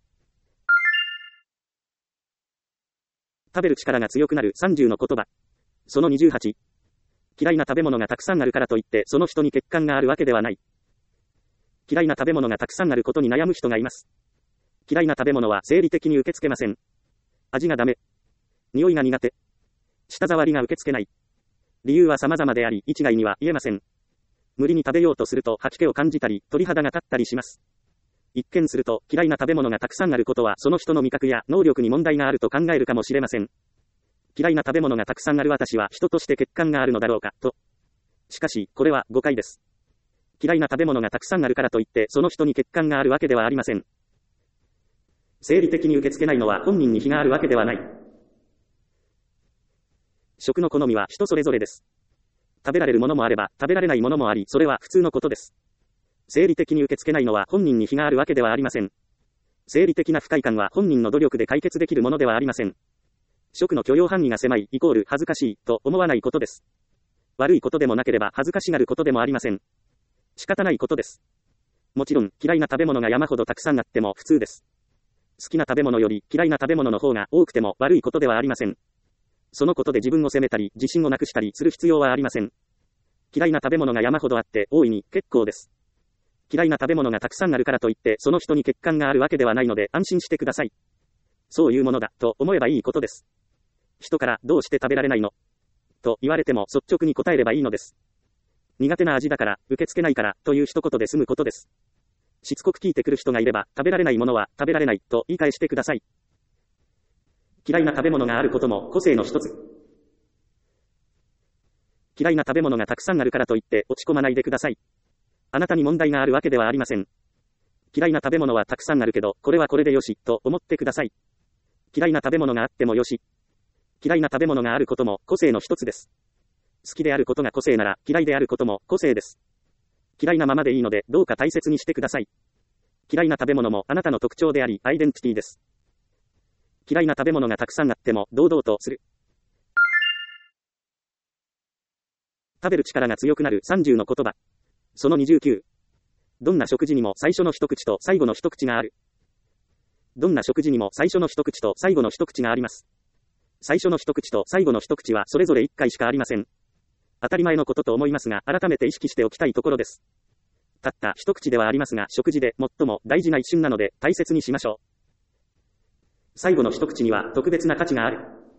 食べる力が強くなる30の言葉。その28。嫌いな食べ物がたくさんあるからといってその人に欠陥があるわけではない。嫌いな食べ物がたくさんあることに悩む人がいます。嫌いな食べ物は生理的に受け付けません。味がダメ。匂いが苦手。舌触りが受け付けない。理由は様々であり、一概には言えません。無理に食べようとすると吐き気を感じたり、鳥肌が立ったりします。一見すると嫌いな食べ物がたくさんあることはその人の味覚や能力に問題があると考えるかもしれません。嫌いな食べ物がたくさんある私は人として欠陥があるのだろうか、と。しかし、これは誤解です。嫌いな食べ物がたくさんあるからといってその人に欠陥があるわけではありません。生理的に受け付けないのは本人に非があるわけではない。食の好みは人それぞれです。食べられるものもあれば食べられないものもあり、それは普通のことです。生理的に受け付けないのは本人に非があるわけではありません。生理的な不快感は本人の努力で解決できるものではありません。食の許容範囲が狭いイコール恥ずかしいと思わないことです。悪いことでもなければ恥ずかしがることでもありません。仕方ないことです。もちろん嫌いな食べ物が山ほどたくさんあっても普通です。好きな食べ物より嫌いな食べ物の方が多くても悪いことではありません。そのことで自分を責めたり自信をなくしたりする必要はありません。嫌いな食べ物が山ほどあって大いに結構です。嫌いな食べ物がたくさんあるからといってその人に欠陥があるわけではないので安心してください。そういうものだと思えばいいことです。人からどうして食べられないのと言われても率直に答えればいいのです。苦手な味だから受け付けないからという一言で済むことです。しつこく聞いてくる人がいれば食べられないものは食べられないと言い返してください。嫌いな食べ物があることも個性の一つ。嫌いな食べ物がたくさんあるからといって落ち込まないでください。あなたに問題があるわけではありません。嫌いな食べ物はたくさんあるけどこれはこれでよしと思ってください。嫌いな食べ物があってもよし。 嫌いな食べ物があることも個性の一つです。好きであることが個性なら、嫌いであることも個性です。嫌いなままでいいので、どうか大切にしてください。嫌いな食べ物もあなたの特徴であり、アイデンティティです。嫌いな食べ物がたくさんあっても、堂々とする。食べる力が強くなる30の言葉。その29。どんな食事にも最初の一口と最後の一口がある。どんな食事にも最初の一口と最後の一口があります。最初の一口と最後の一口はそれぞれ1回しかありません。当たり前のことと思いますが、改めて意識しておきたいところです。たった一口ではありますが、食事で最も大事な一瞬なので大切にしましょう。最後の一口には特別な価値がある。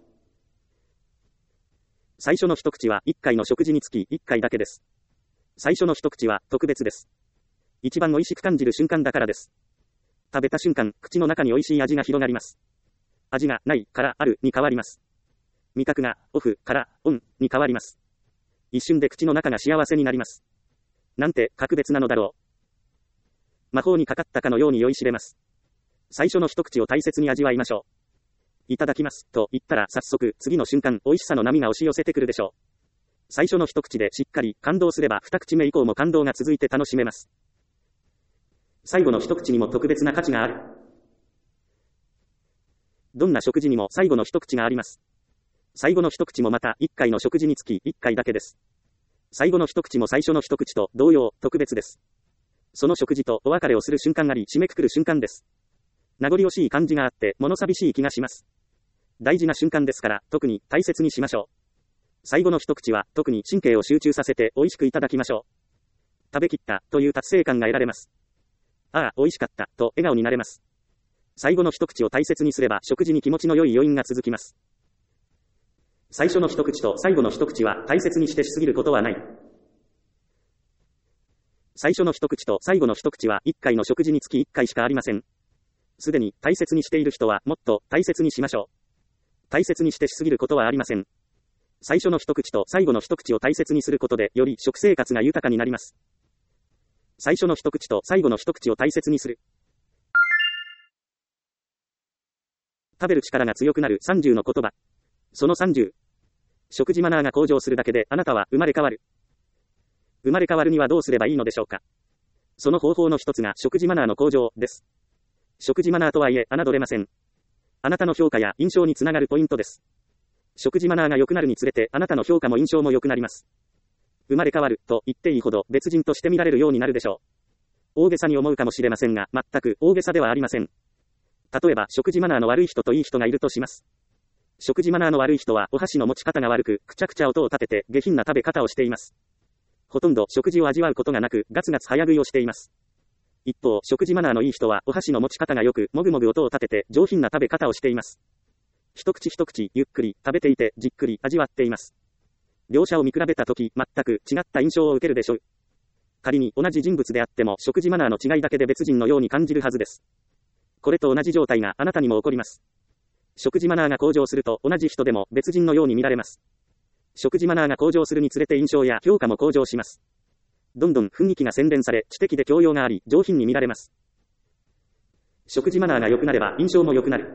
最初の一口は1回の食事につき1回だけです。最初の一口は特別です。一番美味しく感じる瞬間だからです。食べた瞬間、口の中に美味しい味が広がります。味がないからあるに変わります。味覚がオフからオンに変わります。一瞬で口の中が幸せになります。なんて格別なのだろう。魔法にかかったかのように酔いしれます。最初の一口を大切に味わいましょう。いただきますと言ったら早速次の瞬間美味しさの波が押し寄せてくるでしょう。最初の一口でしっかり感動すれば二口目以降も感動が続いて楽しめます。最後の一口にも特別な価値がある。どんな食事にも最後の一口があります。最後の一口もまた1回の食事につき1回だけです。最後の一口も最初の一口と同様特別です。その食事とお別れをする瞬間あり締めくくる瞬間です。名残惜しい感じがあって物寂しい気がします。大事な瞬間ですから特に大切にしましょう。最後の一口は特に神経を集中させて美味しくいただきましょう。食べきったという達成感が得られます。ああ、美味しかったと笑顔になれます。最後の一口を大切にすれば食事に気持ちの良い余韻が続きます。最初の一口と最後の一口は大切にしてしすぎることはない。最初の一口と最後の一口は1回の食事につき1回しかありません。すでに大切にしている人はもっと大切にしましょう。大切にしてしすぎることはありません。最初の一口と最後の一口を大切にすることでより食生活が豊かになります。最初の一口と最後の一口を大切にする。食べる力が強くなる30の言葉。その30。食事マナーが向上するだけであなたは生まれ変わる。生まれ変わるにはどうすればいいのでしょうか。その方法の一つが食事マナーの向上です。食事マナーとはいえ侮れません。あなたの評価や印象につながるポイントです。食事マナーが良くなるにつれてあなたの評価も印象も良くなります。生まれ変わると言っていいほど別人として見られるようになるでしょう。大げさに思うかもしれませんが全く大げさではありません。例えば食事マナーの悪い人といい人がいるとします。食事マナーの悪い人はお箸の持ち方が悪く、くちゃくちゃ音を立てて下品な食べ方をしています。ほとんど食事を味わうことがなく、ガツガツ早食いをしています。一方、食事マナーのいい人はお箸の持ち方が良く、もぐもぐ音を立てて上品な食べ方をしています。一口一口ゆっくり食べていてじっくり味わっています。両者を見比べたとき全く違った印象を受けるでしょう。仮に同じ人物であっても食事マナーの違いだけで別人のように感じるはずです。これと同じ状態があなたにも起こります。食事マナーが向上すると同じ人でも別人のように見られます。食事マナーが向上するにつれて印象や評価も向上します。どんどん雰囲気が洗練され、知的で教養があり、上品に見られます。食事マナーが良くなれば印象も良くなる。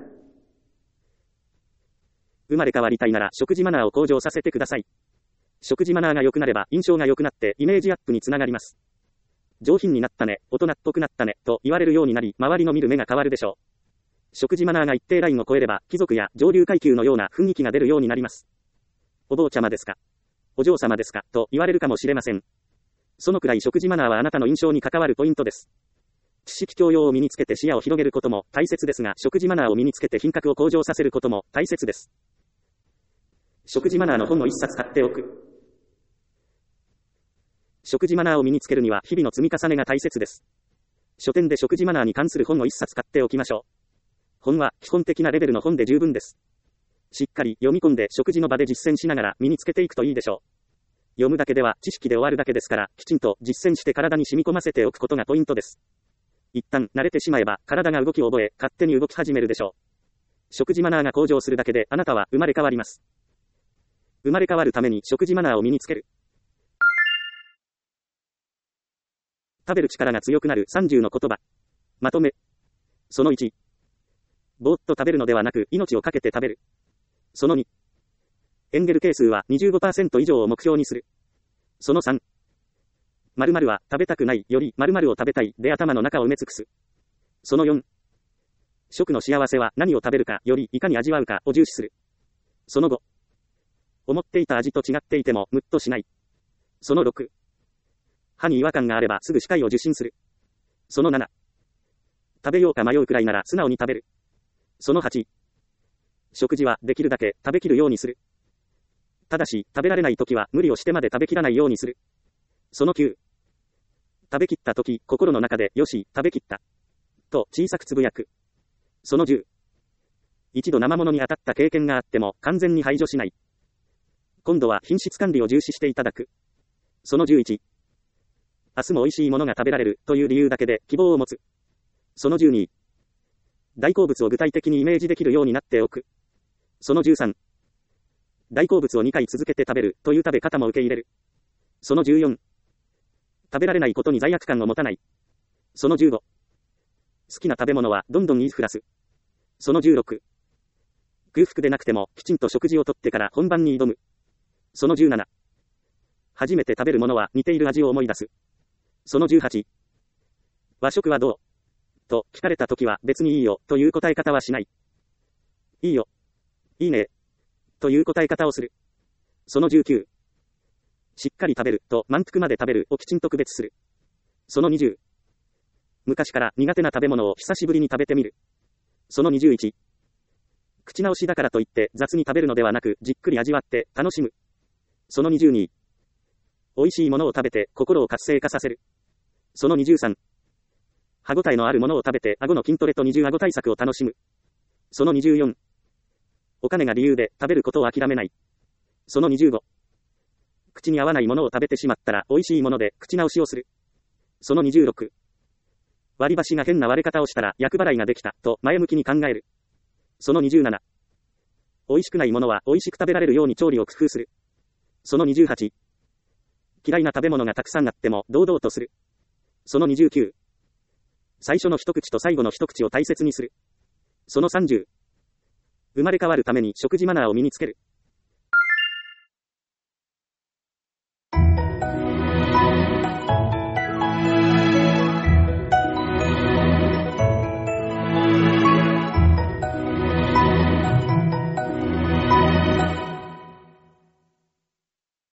生まれ変わりたいなら食事マナーを向上させてください。食事マナーが良くなれば印象が良くなってイメージアップにつながります。上品になったね、大人っぽくなったね、と言われるようになり、周りの見る目が変わるでしょう。食事マナーが一定ラインを超えれば、貴族や上流階級のような雰囲気が出るようになります。お坊ちゃまですか？お嬢様ですか？と言われるかもしれません。そのくらい食事マナーはあなたの印象に関わるポイントです。知識教養を身につけて視野を広げることも大切ですが、食事マナーを身につけて品格を向上させることも大切です。食事マナーの本を一冊買っておく。食事マナーを身につけるには日々の積み重ねが大切です。書店で食事マナーに関する本を一冊買っておきましょう。本は基本的なレベルの本で十分です。しっかり読み込んで食事の場で実践しながら身につけていくといいでしょう。読むだけでは知識で終わるだけですから、きちんと実践して体に染み込ませておくことがポイントです。一旦慣れてしまえば体が動きを覚え、勝手に動き始めるでしょう。食事マナーが向上するだけであなたは生まれ変わります。生まれ変わるために食事マナーを身につける。食べる力が強くなる30の言葉。まとめ。その1。ぼーっと食べるのではなく、命をかけて食べる。その2。 エンゲル係数は 25% 以上を目標にする。その3。〇〇は食べたくないより〇〇を食べたいで頭の中を埋め尽くす。その4。食の幸せは何を食べるかよりいかに味わうかを重視する。その5。思っていた味と違っていてもムッとしない。その6。歯に違和感があればすぐ歯科医を受診する。その7。食べようか迷うくらいなら素直に食べる。その8。食事はできるだけ食べきるようにする。ただし、食べられないときは無理をしてまで食べきらないようにする。その9。食べきったとき、心の中で、よし、食べきった。と小さくつぶやく。その10。一度生物に当たった経験があっても、完全に排除しない。今度は品質管理を重視していただく。その11。明日も美味しいものが食べられる、という理由だけで、希望を持つ。その12。大好物を具体的にイメージできるようになっておく。その13。大好物を2回続けて食べる、という食べ方も受け入れる。その14。食べられないことに罪悪感を持たない。その15。好きな食べ物はどんどん言いふらす。その16。空腹でなくてもきちんと食事をとってから本番に挑む。その17。初めて食べるものは似ている味を思い出す。その18。和食はどうと聞かれたときは別にいいよという答え方はしない。いいよ。いいね。という答え方をする。その19。しっかり食べると満腹まで食べるをきちんと区別する。その20。昔から苦手な食べ物を久しぶりに食べてみる。その21。口直しだからといって雑に食べるのではなくじっくり味わって楽しむ。その22。美味しいものを食べて心を活性化させる。その23。歯ごたえのあるものを食べて顎の筋トレと二重顎対策を楽しむ。その24。お金が理由で食べることを諦めない。その25。口に合わないものを食べてしまったら美味しいもので口直しをする。その26。割り箸が変な割れ方をしたら厄払いができたと前向きに考える。その27。美味しくないものは美味しく食べられるように調理を工夫する。その28。嫌いな食べ物がたくさんあっても堂々とする。その29。最初の一口と最後の一口を大切にする。その30。生まれ変わるために食事マナーを身につける。